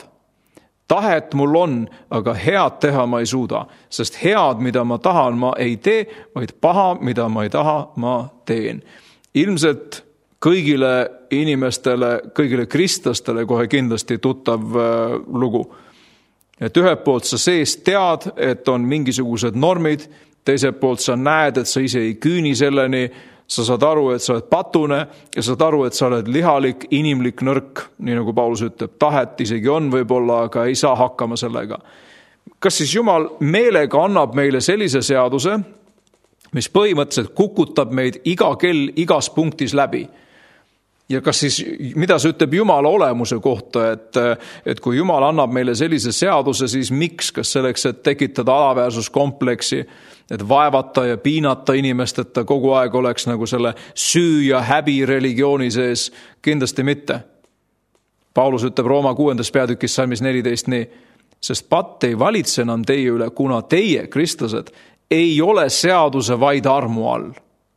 Tahet mul on, aga head teha ma ei suuda, sest head, mida ma tahan, ma ei tee, vaid paha, mida ma ei taha, ma teen. Ilmselt kõigile inimestele, kõigile kristlastele kohe kindlasti tuttav lugu. Et ühelt poolt sa sees tead, et on mingisugused normid, teiselt poolt sa näed, et sa ise ei küüni selleni, sa saad aru, et sa oled patune ja saad aru, et sa oled lihalik, inimlik nõrk, nii nagu Paulus ütleb, tahet isegi on võib-olla, aga ei saa hakkama sellega. Kas siis Jumal meelega annab meile sellise seaduse, mis põhimõtteliselt kukutab meid iga kell igas punktis läbi? Ja kas siis, mida see ütleb Jumala olemuse kohta, et, et kui Jumal annab meile sellise seaduse, siis miks, kas selleks, et tekitada alaväärsuskompleksi, et vaevata ja piinata inimest, et ta kogu aeg oleks nagu selle süü ja häbi religiooni sees, kindlasti mitte. Paulus ütleb Rooma kuuendas peatükis salmis neliteist nii, sest patt ei valitse enam teie üle, kuna teie, kristlased, ei ole seaduse vaid armu all.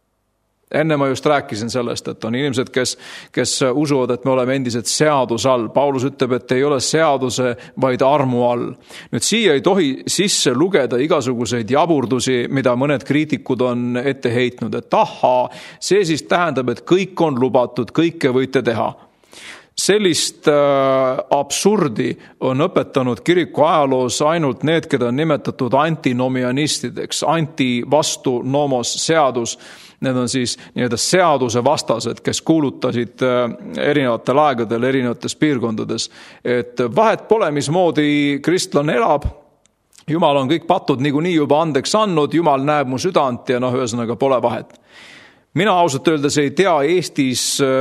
Enne ma just rääkisin sellest, et on inimesed, kes, kes usuvad, et me oleme endiselt seaduse all. Paulus ütleb, et ei ole seaduse, vaid armu all. Nüüd siia ei tohi sisse lugeda igasuguseid jaburdusi, mida mõned kriitikud on ette heitnud, et ahaa, see siis tähendab, et kõik on lubatud, kõike võite teha. Sellist äh, absurdi on õpetanud kiriku ajaloos ainult need, keda on nimetatud antinomianistideks, anti vastu nomos seadus. Need on siis nii-öelda seaduse vastased, kes kuulutasid erinevatel aegadel, erinevates piirkondades, et vahet pole, mismoodi kristlane elab. Jumal on kõik patud niikuinii juba andeks andnud, Jumal näeb mu südant ja noh, ühesõnaga pole vahet. Mina ausalt öeldes ei tea Eestis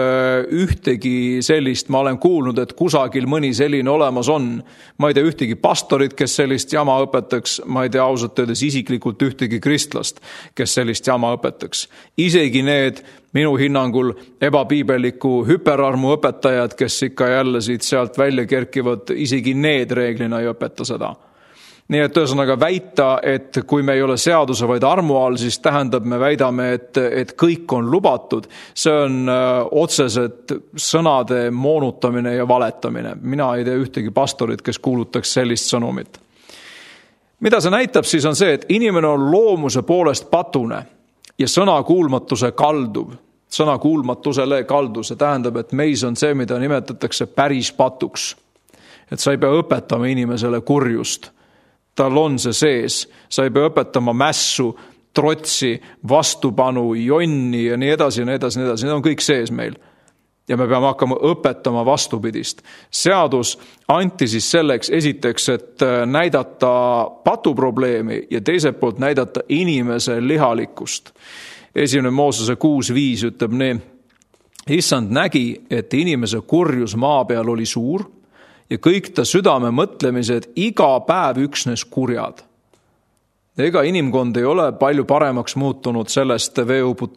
ühtegi sellist, ma olen kuulnud, et kusagil mõni selline olemas on. Ma ei tea ühtegi pastorit, kes sellist jama õpetaks, ma ei tea ausalt öeldes isiklikult ühtegi kristlast, kes sellist jama õpetaks. Isegi need minu hinnangul ebapiibeliku hüperarmu õpetajad, kes ikka jälle siit sealt välja kerkivad, isegi need reeglina ei õpeta seda. Nii et ühesõnaga väita, et kui me ei ole seaduse vaid armu all, siis tähendab, me väidame, et, et kõik on lubatud. See on otsesed sõnade moonutamine ja valetamine. Mina ei tea ühtegi pastorit, kes kuulutaks sellist sõnumit. Mida see näitab siis on see, et inimene on loomuse poolest patune ja sõnakuulmatuse kalduv. Sõnakuulmatusele kaldu, see tähendab, et meis on see, mida nimetatakse päris patuks. Et sa ei pea õpetama inimesele kurjust. Tal on see sees, sa ei pea õpetama mässu, trotsi, vastupanu, jonni ja nii edasi ja nii edasi, nii edasi. Need on kõik sees meil. Ja me peame hakkama õpetama vastupidist. Seadus anti siis selleks esiteks, et näidata patuprobleemi ja teiselt poolt näidata inimese lihalikkust. Esimene Moosese kuus viis ütleb nii, Issand nägi, et inimese kurjus maa peal oli suur, ja kõik ta südame mõtlemised iga päev üksnes kurjad. Ega inimkond ei ole palju paremaks muutunud sellest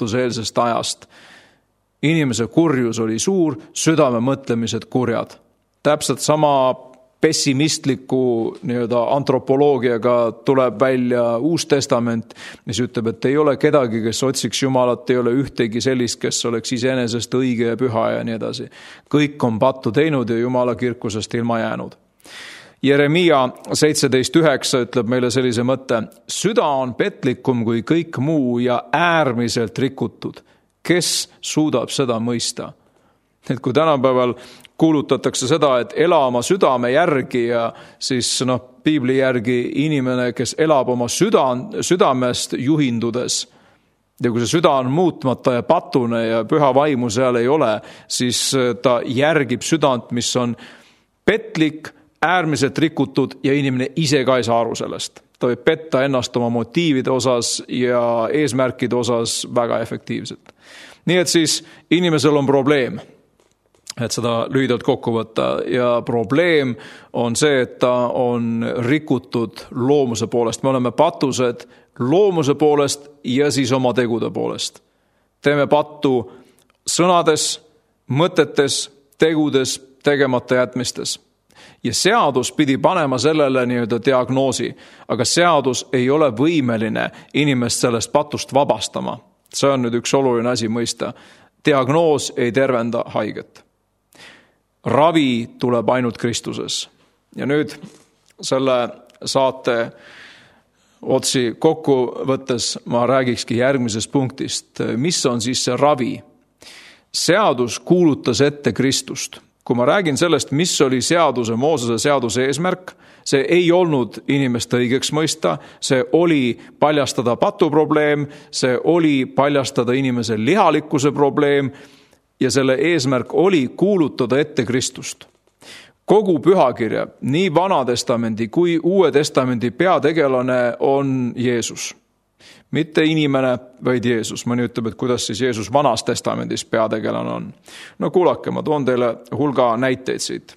veeuputuseelsest ajast. Inimese kurjus oli suur, südame mõtlemised kurjad. Täpselt sama pessimistliku nii-öelda antropoloogiaga tuleb välja Uus Testament, mis ütleb, et ei ole kedagi, kes otsiks Jumalat, ei ole ühtegi sellist, kes oleks iseenesest õige ja püha ja nii edasi. Kõik on pattu teinud ja Jumala kirkusest ilma jäänud. Jeremia seitseteist üheksa ütleb meile sellise mõtte: süda on petlikum kui kõik muu ja äärmiselt rikutud. Kes suudab seda mõista? Et kui tänapäeval kuulutatakse seda, et ela oma südame järgi ja siis noh, piibli järgi inimene, kes elab oma süda, südamest juhindudes. Ja kui see süda on muutmata ja patune ja püha vaimu seal ei ole, siis ta järgib südant, mis on petlik, äärmiselt rikutud ja inimene ise ka ei saa aru sellest. Ta võib petta ennast oma motiivide osas ja eesmärkide osas väga efektiivselt. Nii et siis inimesel on probleem, et seda lühidalt kokku võtta, ja probleem on see, et ta on rikutud loomuse poolest. Me oleme patused loomuse poolest ja siis oma tegude poolest. Teeme pattu sõnades, mõtetes, tegudes, tegemata jätmistes. Ja seadus pidi panema sellele nii-öelda diagnoosi, aga seadus ei ole võimeline inimest sellest patust vabastama. See on nüüd üks oluline asi mõista. Diagnoos ei tervenda haiget. Ravi tuleb ainult Kristuses. Ja nüüd selle saate otsi kokku võttes ma räägikski järgmisest punktist. Mis on siis see ravi? Seadus kuulutas ette Kristust. Kui ma räägin sellest, mis oli seaduse, Moosese seaduse eesmärk, see ei olnud inimest õigeks mõista, see oli paljastada patuprobleem, see oli paljastada inimese lihalikkuse probleem ja selle eesmärk oli kuulutada ette Kristust. Kogu pühakirja, nii Vana Testamendi kui Uue Testamendi peategelane on Jeesus. Mitte inimene, vaid Jeesus. Mõni ütleb, et kuidas siis Jeesus Vanas Testamendis peategelane on. No kuulake, ma toon teile hulga näiteid siit.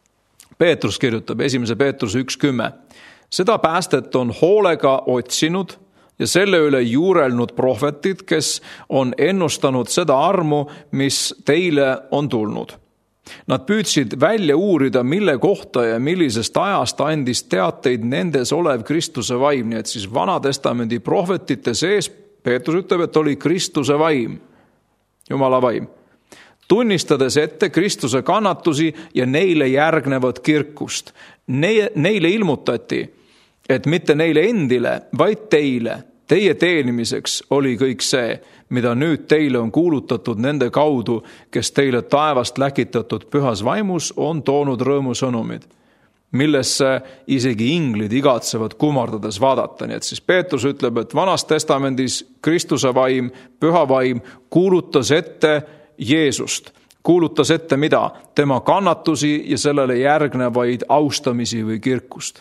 Peetrus kirjutab, esimese Peetruse üks kümme. Seda päästet on hoolega otsinud ja selle üle juurelnud prohvetid, kes on ennustanud seda armu, mis teile on tulnud. Nad püüdsid välja uurida, mille kohta ja millisest ajast andis teateid nendes olev Kristuse vaim. Nii et siis Vana Testamendi prohvetite sees, Peetrus ütleb, et oli Kristuse vaim, Jumala vaim. Tunnistades ette Kristuse kannatusi ja neile järgnevat kirkust. Neile ilmutati, et mitte neile endile, vaid teile, teie teenimiseks oli kõik see, mida nüüd teile on kuulutatud nende kaudu, kes teile taevast läkitatud pühas vaimus on toonud rõõmusõnumid, millesse isegi inglid igatsevad kummardades vaadata. Nii et siis Peetrus ütleb, et Vanas Testamendis Kristuse vaim, püha vaim kuulutas ette Jeesust. Kuulutas ette mida? Tema kannatusi ja sellele järgnevaid austamisi või kirkust.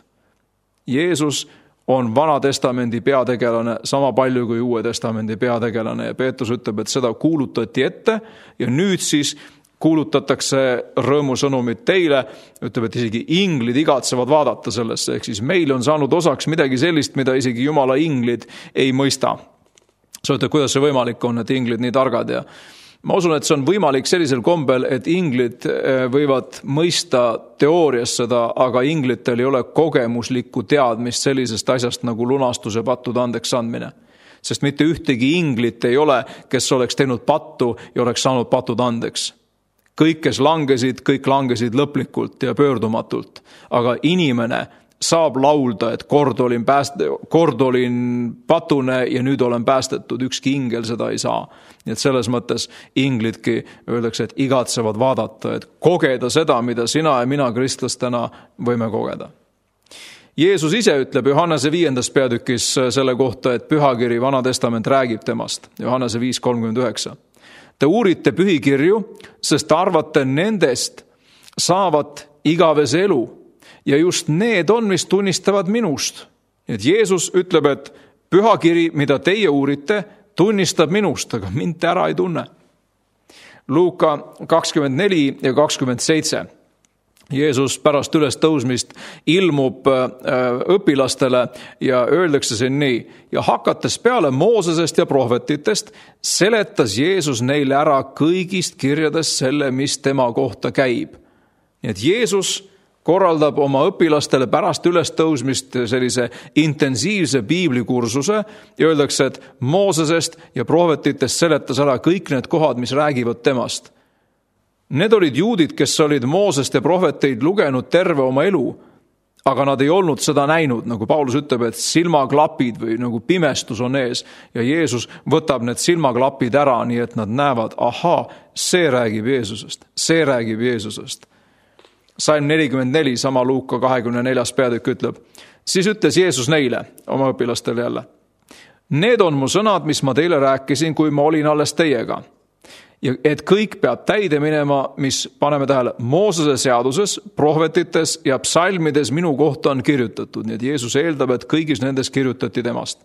Jeesus on Vana Testamendi peategelane sama palju kui Uue Testamendi peategelane ja Peetrus ütleb, et seda kuulutati ette ja nüüd siis kuulutatakse rõõmusõnumid teile, ütleb, et isegi inglid igatsevad vaadata sellesse, ehk siis meil on saanud osaks midagi sellist, mida isegi Jumala inglid ei mõista. Sa ütled, kuidas see võimalik on, et inglid nii targad ja ma usun, et see on võimalik sellisel kombel, et inglid võivad mõista teoorias seda, aga inglitel ei ole kogemuslikku teadmist sellisest asjast nagu lunastus ja pattude andeks andmine. Sest mitte ühtegi inglit ei ole, kes oleks teinud pattu ja oleks saanud patud andeks. Kõik, kes langesid, kõik langesid lõplikult ja pöördumatult. Aga inimene saab laulda, et kord olin, pääst... kord olin patune ja nüüd olen päästetud. Ükski ingel seda ei saa. Nii et selles mõttes inglidki öeldakse, et igatsevad vaadata, et kogeda seda, mida sina ja mina kristlastena võime kogeda. Jeesus ise ütleb Johannese viiendas peatükis selle kohta, et pühakiri Vana Testament räägib temast. Johannese viis kolmkümmend üheksa. Te uurite pühikirju, sest arvate nendest saavat igavese elu. Ja just need on, mis tunnistavad minust. Et Jeesus ütleb, et pühakiri, mida teie uurite, tunnistab minust, aga mind te ära ei tunne. Luuka kakskümmend neli ja kakskümmend seitse. Jeesus pärast üles tõusmist ilmub õpilastele ja öeldakse see nii. Ja hakates peale Moosesest ja prohvetitest, seletas Jeesus neile ära kõigist kirjadest selle, mis tema kohta käib. Nii et Jeesus korraldab oma õpilastele pärast ülestõusmist sellise intensiivse piiblikursuse ja öeldakse, et Moosesest ja prohvetitest seletas ära kõik need kohad, mis räägivad temast. Need olid juudid, kes olid Moosest ja prohveteid lugenud terve oma elu, aga nad ei olnud seda näinud, nagu Paulus ütleb, et silmaklapid või nagu pimestus on ees ja Jeesus võtab need silmaklapid ära, nii et nad näevad, ahaa, see räägib Jeesusest, see räägib Jeesusest. Salm nelikümmend neli, sama Luuka kahekümne neljas peatükk ütleb, siis ütles Jeesus neile, oma õpilastele jälle, need on mu sõnad, mis ma teile rääkisin, kui ma olin alles teiega. Ja et kõik peab täide minema, mis paneme tähele Moosese seaduses, prohvetites ja psalmides minu kohta on kirjutatud. Nii et Jeesus eeldab, et kõigis nendes kirjutati temast.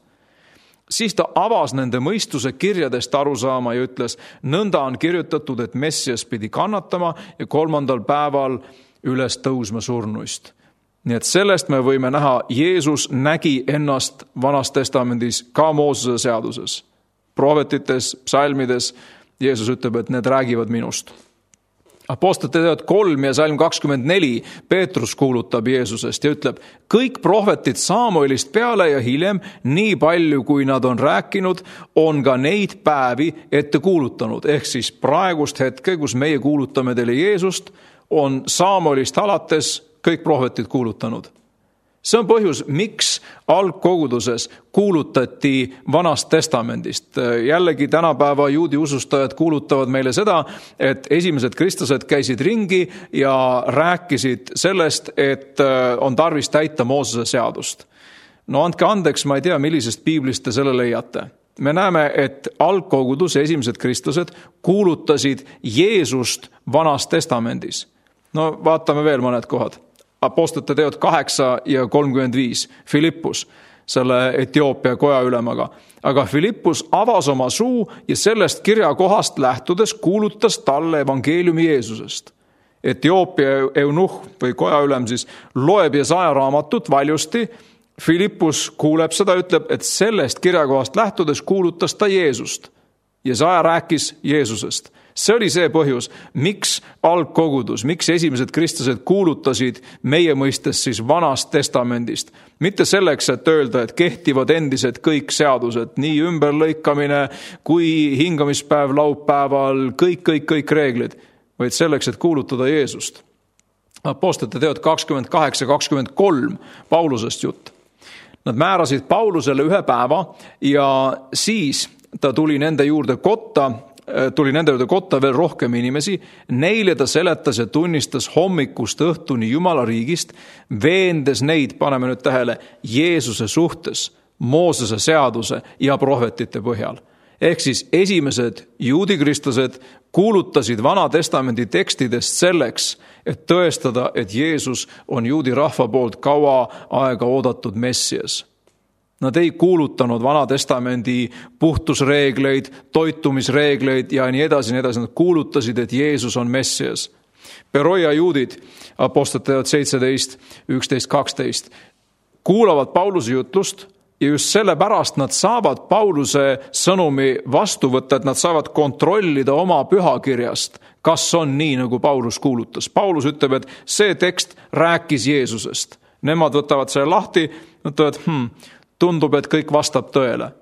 Siis ta avas nende mõistuse kirjadest aru saama ja ütles, nõnda on kirjutatud, et Messias pidi kannatama ja kolmandal päeval üles tõusma surnuist. Nii et sellest me võime näha, Jeesus nägi ennast Vanas Testamendis ka Moosese seaduses. Prohvetites, psalmides, Jeesus ütleb, et need räägivad minust. Apostlite teod kolm ja salm kakskümmend neli, Peetrus kuulutab Jeesusest ja ütleb, kõik prohvetid Samuelist peale ja hiljem, nii palju kui nad on rääkinud, on ka neid päevi ette kuulutanud. Ehk siis praegust hetke, kus meie kuulutame teile Jeesust, on Samuelist alates kõik prohvetid kuulutanud. See on põhjus, miks algkoguduses kuulutati Vanast Testamendist. Jällegi tänapäeva juudi usustajad kuulutavad meile seda, et esimesed kristlased käisid ringi ja rääkisid sellest, et on tarvis täita Moosese seadust. No andke andeks, ma ei tea, millisest piiblist te selle leiate. Me näeme, et algkogudus, esimesed kristlased kuulutasid Jeesust Vanas Testamendis. No vaatame veel mõned kohad. Apostlite teod kaheksa ja kolmkümmend viis. Filippus, selle Etioopia koja ülemaga. Aga Filippus avas oma suu ja sellest kirjakohast lähtudes kuulutas talle evangeeliumi Jeesusest. Etioopia eunuh või koja ülem siis loeb ja saja raamatut valjusti. Filippus kuuleb seda, ütleb, et sellest kirjakohast lähtudes kuulutas ta Jeesust. Ja saja rääkis Jeesusest. See oli see põhjus, miks algkogudus, miks esimesed kristlased kuulutasid meie mõistes siis Vanast Testamendist. Mitte selleks, et öelda, et kehtivad endised kõik seadused, nii ümberlõikamine kui hingamispäev laupäeval, kõik, kõik, kõik reeglid, vaid selleks, et kuulutada Jeesust. Apostlite teod kakskümmend kaheksa kakskümmend kolm, Paulusest jutt. Nad määrasid Paulusele ühe päeva ja siis ta tuli nende juurde kotta, tuli nende juurde kotta veel rohkem inimesi, neile ta seletas ja tunnistas hommikust õhtuni Jumala riigist, veendes neid, paneme nüüd tähele, Jeesuse suhtes, Moosese seaduse ja prohvetite põhjal. Ehk siis esimesed juudikristlased kuulutasid Vana Testamendi tekstidest selleks, et tõestada, et Jeesus on juudi rahva poolt kaua aega oodatud Messias. Nad ei kuulutanud Vana Testamendi puhtusreegleid, toitumisreegleid ja nii edasi, nii edasi. Nad kuulutasid, et Jeesus on Messias. Beroia juudid, apostlite teod seitseteist, üksteist, kaksteist, kuulavad Pauluse jutlust ja just sellepärast nad saavad Pauluse sõnumi vastu võtta, et nad saavad kontrollida oma pühakirjast, kas on nii, nagu Paulus kuulutas. Paulus ütleb, et see tekst rääkis Jeesusest. Nemad võtavad selle lahti, ütlevad, hmm, tundub, et kõik vastab tõele.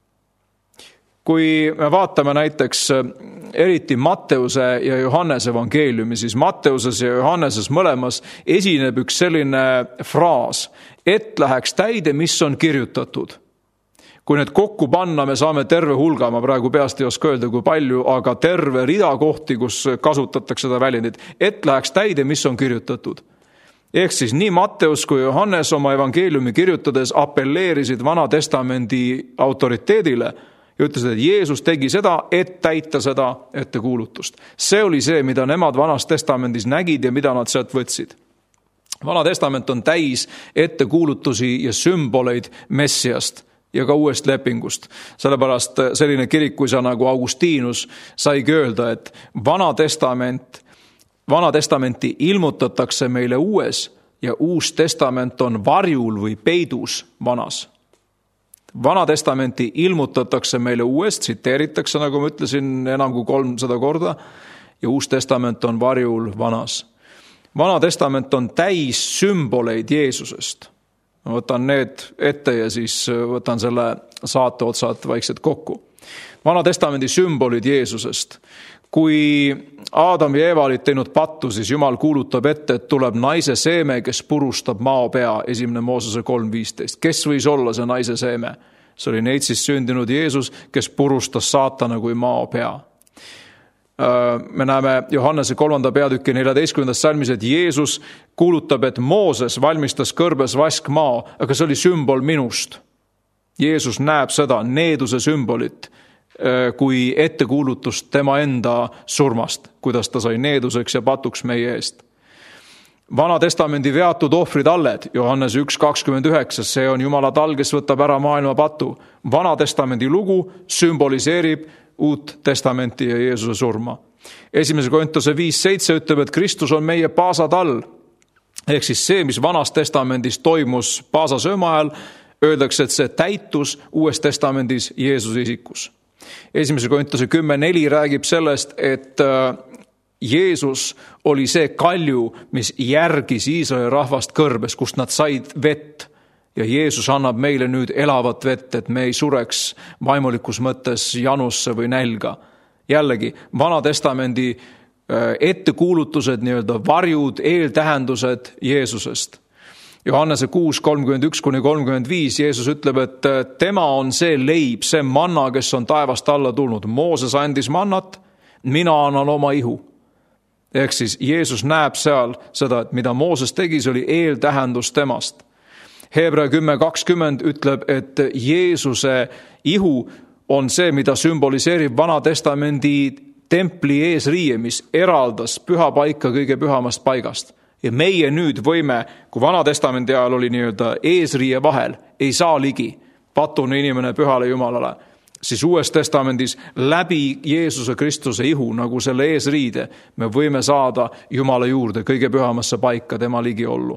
Kui me vaatame näiteks eriti Matteuse ja Johannese evangeeliumi, siis Matteuses ja Johanneses mõlemas esineb üks selline fraas, et läheks täide, mis on kirjutatud. Kui need kokku panna, me saame terve hulga, ma praegu peast ei oska öelda, kui palju, aga terve rida kohti, kus kasutatakse seda väljendit, et läheks täide, mis on kirjutatud. Ehk siis nii Matteus kui Johannes oma evangeeliumi kirjutades appelleerisid Vana Testamendi autoriteedile ja ütlesid, et Jeesus tegi seda, et täita seda ettekuulutust. See oli see, mida nemad Vanas Testamendis nägid ja mida nad sealt võtsid. Vana Testament on täis ettekuulutusi ja sümboleid Messiast ja ka uuest lepingust. Sellepärast selline kirikuisa nagu Augustinus saigi öelda, et Vana Testament Vana testamenti ilmutatakse meile uues ja uus testament on varjul või peidus vanas. Vana testamenti ilmutatakse meile uues, tsiteeritakse, nagu ma ütlesin, enam kui kolmsada korda ja uus testament on varjul vanas. Vana testament on täis sümboleid Jeesusest. Ma võtan need ette ja siis võtan selle saate otsad vaikselt kokku. Vana testamendi sümbolid Jeesusest. Kui Aadam ja Eeva olid teinud pattu, siis Jumal kuulutab ette, et tuleb naise seeme, kes purustab mao pea, esimene Moosese kolm viisteist. Kes võis olla see naise seeme? See oli neitsist sündinud Jeesus, kes purustas saatana kui mao pea. Me näeme Johannese kolmanda peatüki neljateistkümnendast salmis, et Jeesus kuulutab, et Mooses valmistas kõrbes vaskmao, aga see oli sümbol minust. Jeesus näeb seda needuse sümbolit kui ettekuulutust tema enda surmast, kuidas ta sai needuseks ja patuks meie eest. Vana testamendi veatud ohvrid alled, Johannes üks kakskümmend üheksa, see on Jumala tal, kes võtab ära maailma patu. Vana testamendi lugu sümboliseerib uut testamenti ja Jeesuse surma. Esimese Korintuse viis seitse ütleb, et Kristus on meie paasatall. Ehk siis see, mis vanas testamendis toimus paasasööma ajal, öeldakse, et see täitus uues testamendis Jeesuse isikus. Esimese Korintuse kümme neli räägib sellest, et Jeesus oli see kalju, mis järgis Iisraeli rahvast kõrbes, kust nad said vett. Ja Jeesus annab meile nüüd elavat vett, et me ei sureks vaimulikus mõttes janusse või nälga. Jällegi, vana testamendi ettekuulutused, nii-öelda varjud, eeltähendused Jeesusest. Johannese kuus kolmkümmend üks kuni kolmkümmend viis Jeesus ütleb, et tema on see leib, see manna, kes on taevast alla tulnud. Mooses andis mannat, mina annan oma ihu. Ehk siis Jeesus näeb seal seda, et mida Mooses tegi, see oli eeltähendus temast. Hebra kümme kakskümmend ütleb, et Jeesuse ihu on see, mida sümboliseerib vana testamendi templi eesriie, mis eraldas püha paika kõige pühamast paigast. Ja meie nüüd võime, kui vana testamendi ajal oli nii-öelda eesriie vahel, ei saa ligi patune inimene pühale Jumalale, siis uues testamendis läbi Jeesuse Kristuse ihu, nagu selle eesriide, me võime saada Jumala juurde kõige pühamasse paika tema ligi ollu.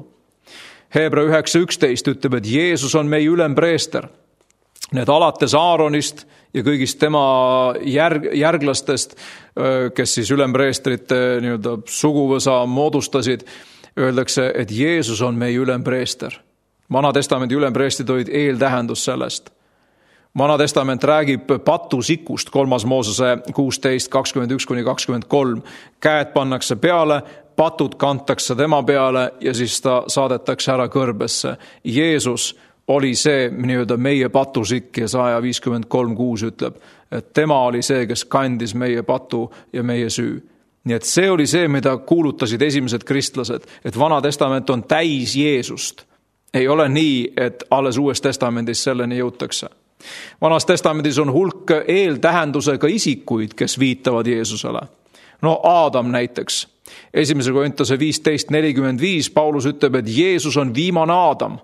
Hebra üheksa üksteist ütleb, et Jeesus on meie ülempreester. Need alates Aaronist ja kõigist tema järg, järglastest, kes siis ülempreestrite nii-öelda suguvõsa moodustasid, öeldakse, et Jeesus on meie ülempreester. Vana testamendi ülempreestrid olid eeltähendus sellest. Vana testament räägib patusikust, kolmas Moosese kuusteist kakskümmend üks kuni kakskümmend kolm. Käed pannakse peale, patud kantakse tema peale ja siis ta saadetakse ära kõrbesse. Jeesus oli see nii-öelda meie patusik ja saja viiskümmend kolm kuus ütleb, et tema oli see, kes kandis meie patu ja meie süü. Nii et see oli see, mida kuulutasid esimesed kristlased, et vana testament on täis Jeesust. Ei ole nii, et alles uues testamendis selleni jõutakse. Vanas testamendis on hulk eeltähendusega isikuid, kes viitavad Jeesusele. No Aadam näiteks. Esimese Korintuse viisteist nelikümmend viis Paulus ütleb, et Jeesus on viimane Aadam.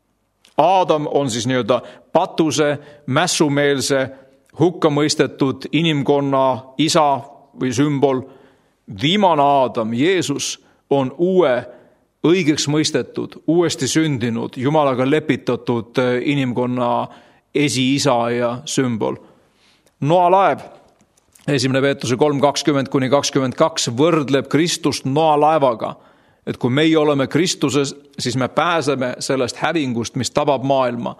Aadam on siis nii-öelda patuse, mässumeelse, hukkamõistetud inimkonna isa või sümbol. Viimane Aadam, Jeesus, on uue, õigeks mõistetud, uuesti sündinud, Jumalaga lepitatud inimkonna esiisa ja sümbol. Noa laev, esimene Peetruse kolm kakskümmend kuni kakskümmend kaks võrdleb Kristust Noa laevaga. Et kui meie oleme Kristuses, siis me pääseme sellest hävingust, mis tabab maailma.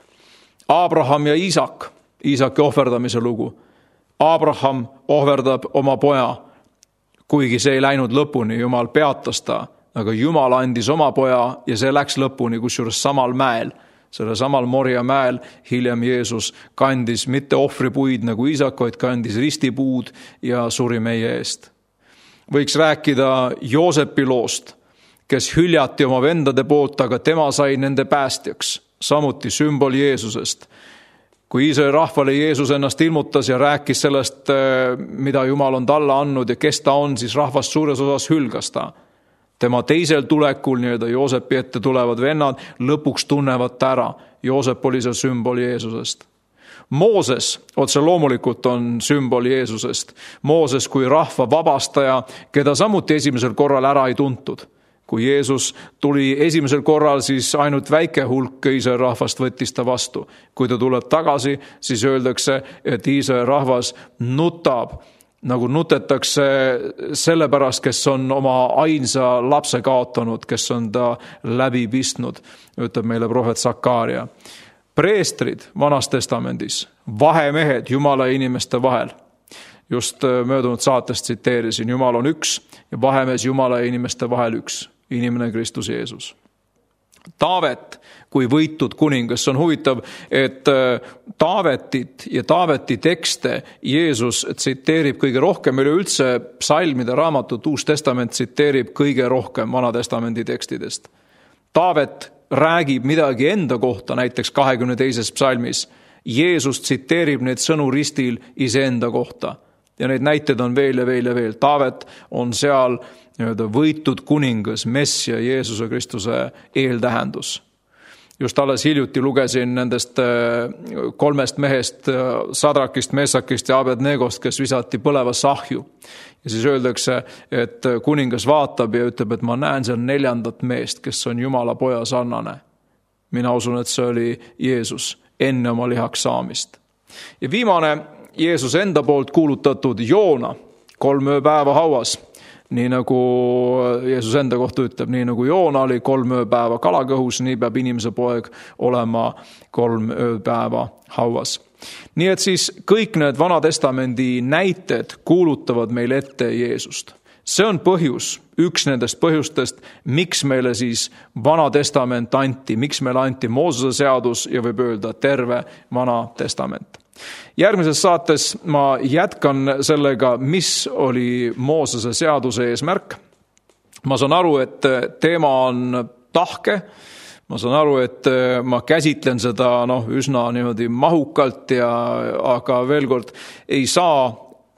Abraham ja Iisak, Iisaki ohverdamise lugu. Abraham ohverdab oma poja, kuigi see ei läinud lõpuni, Jumal peatas ta, aga Jumal andis oma poja ja see läks lõpuni, kusjuures samal mäel. Selle samal Moria mäel hiljem Jeesus kandis mitte ohvripuid nagu Iisak, vaid kandis ristipuud ja suri meie eest. Võiks rääkida Joosepi loost, kes hüljati oma vendade poolt, aga tema sai nende päästjaks, samuti sümbol Jeesusest. Kui Iisraeli rahvale Jeesus ennast ilmutas ja rääkis sellest, mida Jumal on talle andnud ja kes ta on, siis rahvast suures osas hülgas ta. Tema teisel tulekul, nii-öelda Joosepi ette tulevad vennad, lõpuks tunnevad ta ära. Joosep oli see sümbol Jeesusest. Mooses otse loomulikult on sümbol Jeesusest. Mooses kui rahva vabastaja, keda samuti esimesel korral ära ei tuntud. Kui Jeesus tuli esimesel korral, siis ainult väike hulk Iisraeli rahvast võttis ta vastu. Kui ta tuleb tagasi, siis öeldakse, et Iisraeli rahvas nutab nagu nutetakse selle pärast, kes on oma ainsa lapse kaotanud, kes on ta läbi pistnud, ütleb meile prohvet Sakaaria. Preestrid Vanas testamendis, vahemehed Jumala ja inimeste vahel. Just möödunud saatest tsiteerisin, Jumal on üks ja vahemees Jumala ja inimeste vahel üks, inimene Kristus Jeesus. Taavet kui võitud kuningas, see on huvitav, et Taavetit ja Taaveti tekste Jeesus tsiteerib kõige rohkem, meil üldse psalmide raamatut Uus Testament tsiteerib kõige rohkem Vana Testamendi tekstidest. Taavet räägib midagi enda kohta, näiteks kahekümne teises psalmis. Jeesus tsiteerib neid sõnu ristil iseenda kohta. Ja neid näited on veel ja veel ja veel. Taavet on seal võitud kuningas, Messia, Jeesuse Kristuse eeltähendus. Just alles hiljuti lugesin nendest kolmest mehest, Sadrakist, Mesakist ja Abednegost, kes visati põlevasse ahju. Ja siis öeldakse, et kuningas vaatab ja ütleb, et ma näen seal neljandat meest, kes on Jumala poja sarnane. Mina usun, et see oli Jeesus enne oma lihaks saamist. Ja viimane Jeesus enda poolt kuulutatud Joona, kolm ööpäeva hauas, nii nagu Jeesus enda kohta ütleb, nii nagu Joona oli kolm ööpäeva kalakõhus, nii peab inimese poeg olema kolm ööpäeva hauas. Nii et siis kõik need Vana Testamendi näited kuulutavad meil ette Jeesust. See on põhjus, üks nendest põhjustest, miks meile siis Vana Testament anti, miks meile anti Moosese seadus ja võib öelda terve Vana Testament. Järgmises saates ma jätkan sellega, mis oli Moosese seaduse eesmärk. Ma saan aru, et teema on tahke. Ma saan aru, et ma käsitlen seda no, üsna niimoodi mahukalt, ja, aga veel kord ei saa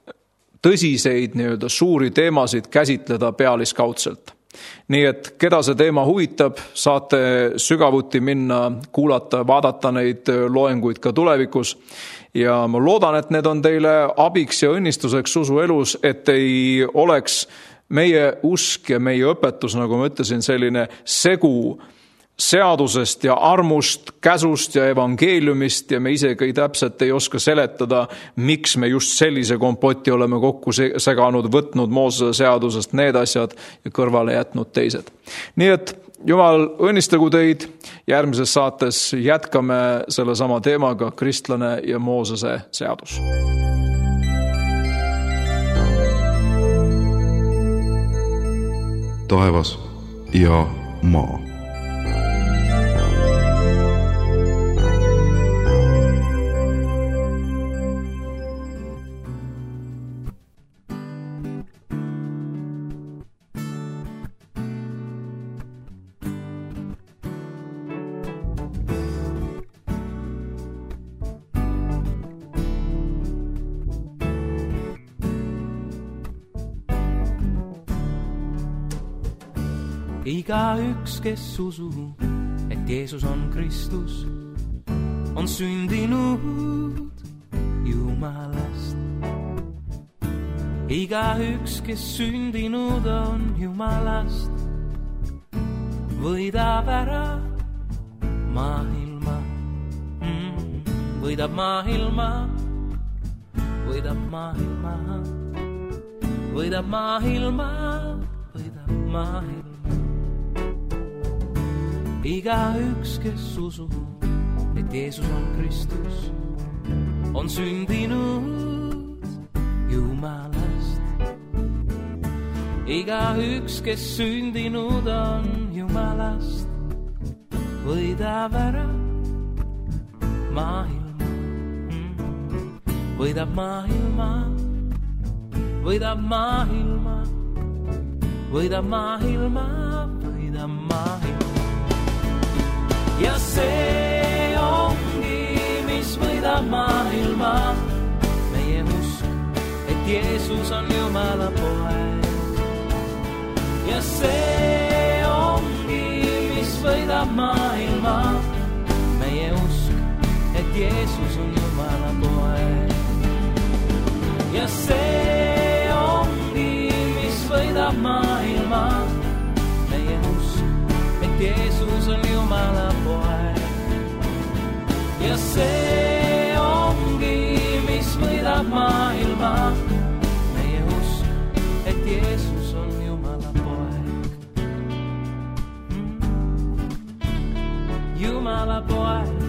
tõsiseid nii-öelda suuri teemasid käsitleda pealiskaudselt. Nii et keda see teema huvitab, saate sügavuti minna, kuulata, vaadata neid loenguid ka tulevikus. Ja ma loodan, et need on teile abiks ja õnnistuseks usuelus, et ei oleks meie usk ja meie õpetus, nagu ma ütlesin, selline segu seadusest ja armust, käsust ja evangeeliumist, ja me isegi täpselt ei oska seletada, miks me just sellise kompoti oleme kokku seganud, võtnud Moosese seadusest need asjad ja kõrvale jätnud teised. Nii et Jumal õnnistagu teid, järgmises saates jätkame selle sama teemaga kristlane ja Moosese seadus. Taevas ja maa. Iga üks, kes usub, et Jeesus on Kristus, on sündinud Jumalast. Iga üks, kes sündinud on Jumalast, võidab ära maailma. Mm, võidab maailma, võidab maailma, võidab maailma, võidab maailma. Iga üks, kes usub, et Jeesus on Kristus, on sündinud Jumalast. Iga üks, kes sündinud on Jumalast, võidab ära maailma. Võidab maailma, võidab maailma, võidab maailma, võidab maailma. Ja see ongi, mis võidab maailma, meie usk, et Jeesus on Jumala poeg. Ja see ongi, mis võidab maailma, meie usk, et Jeesus on Jumala poeg. Ja see ongi, mis võidab maailma, meie usk, et Jeesus on Jumala poeg. Ja see ongi, mis võidab maailma, Jumala poeg.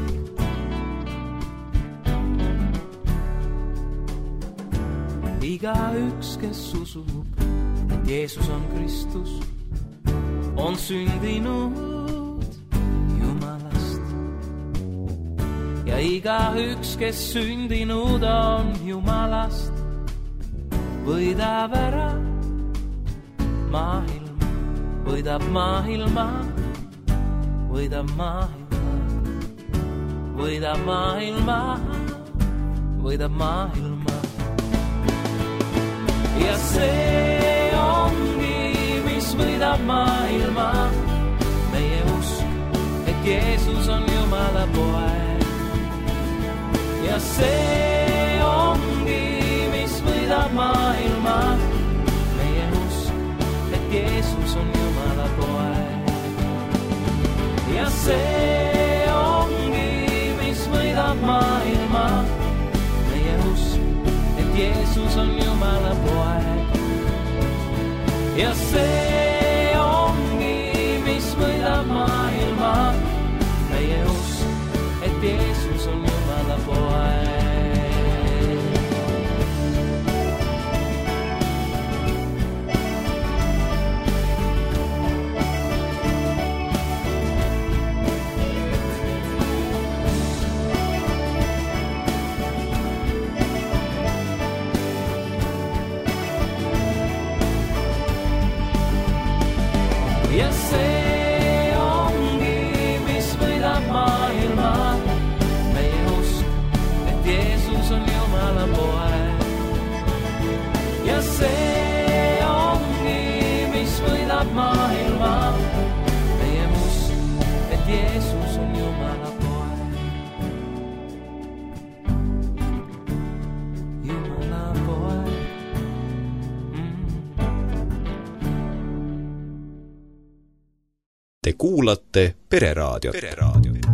Igaüks, kes usub, et Jeesus on Kristus, on sündinud Jumalast. Ja igaüks, kes sündinud on Jumalast, võidab ära maailma, võidab maailma, võidab maailma, võidab maailma, võidab maailma. Ja see ongi, mis võidab maailma, meie usk, et Jeesus on Jumala poeg. Ja see ongi, mis võidab maailma, meie usk, et Jeesus on Jumala poeg. Ja see ongi, mis võidab maailma, meie usk, et Jeesus on Jumala poeg. Ja see ongi, mis võidab maailma, meie usk, et Jeesus on Jumala poeg. Ja see ongi, mis võidab maailma, meie usk, et Jeesus on Jumala poeg. Ja see ongi, mis võidab maailma, meie usk, et Jeesus on Jumala poeg. Jumala poeg. Te kuulate Pereraadiot. Pereraadiot.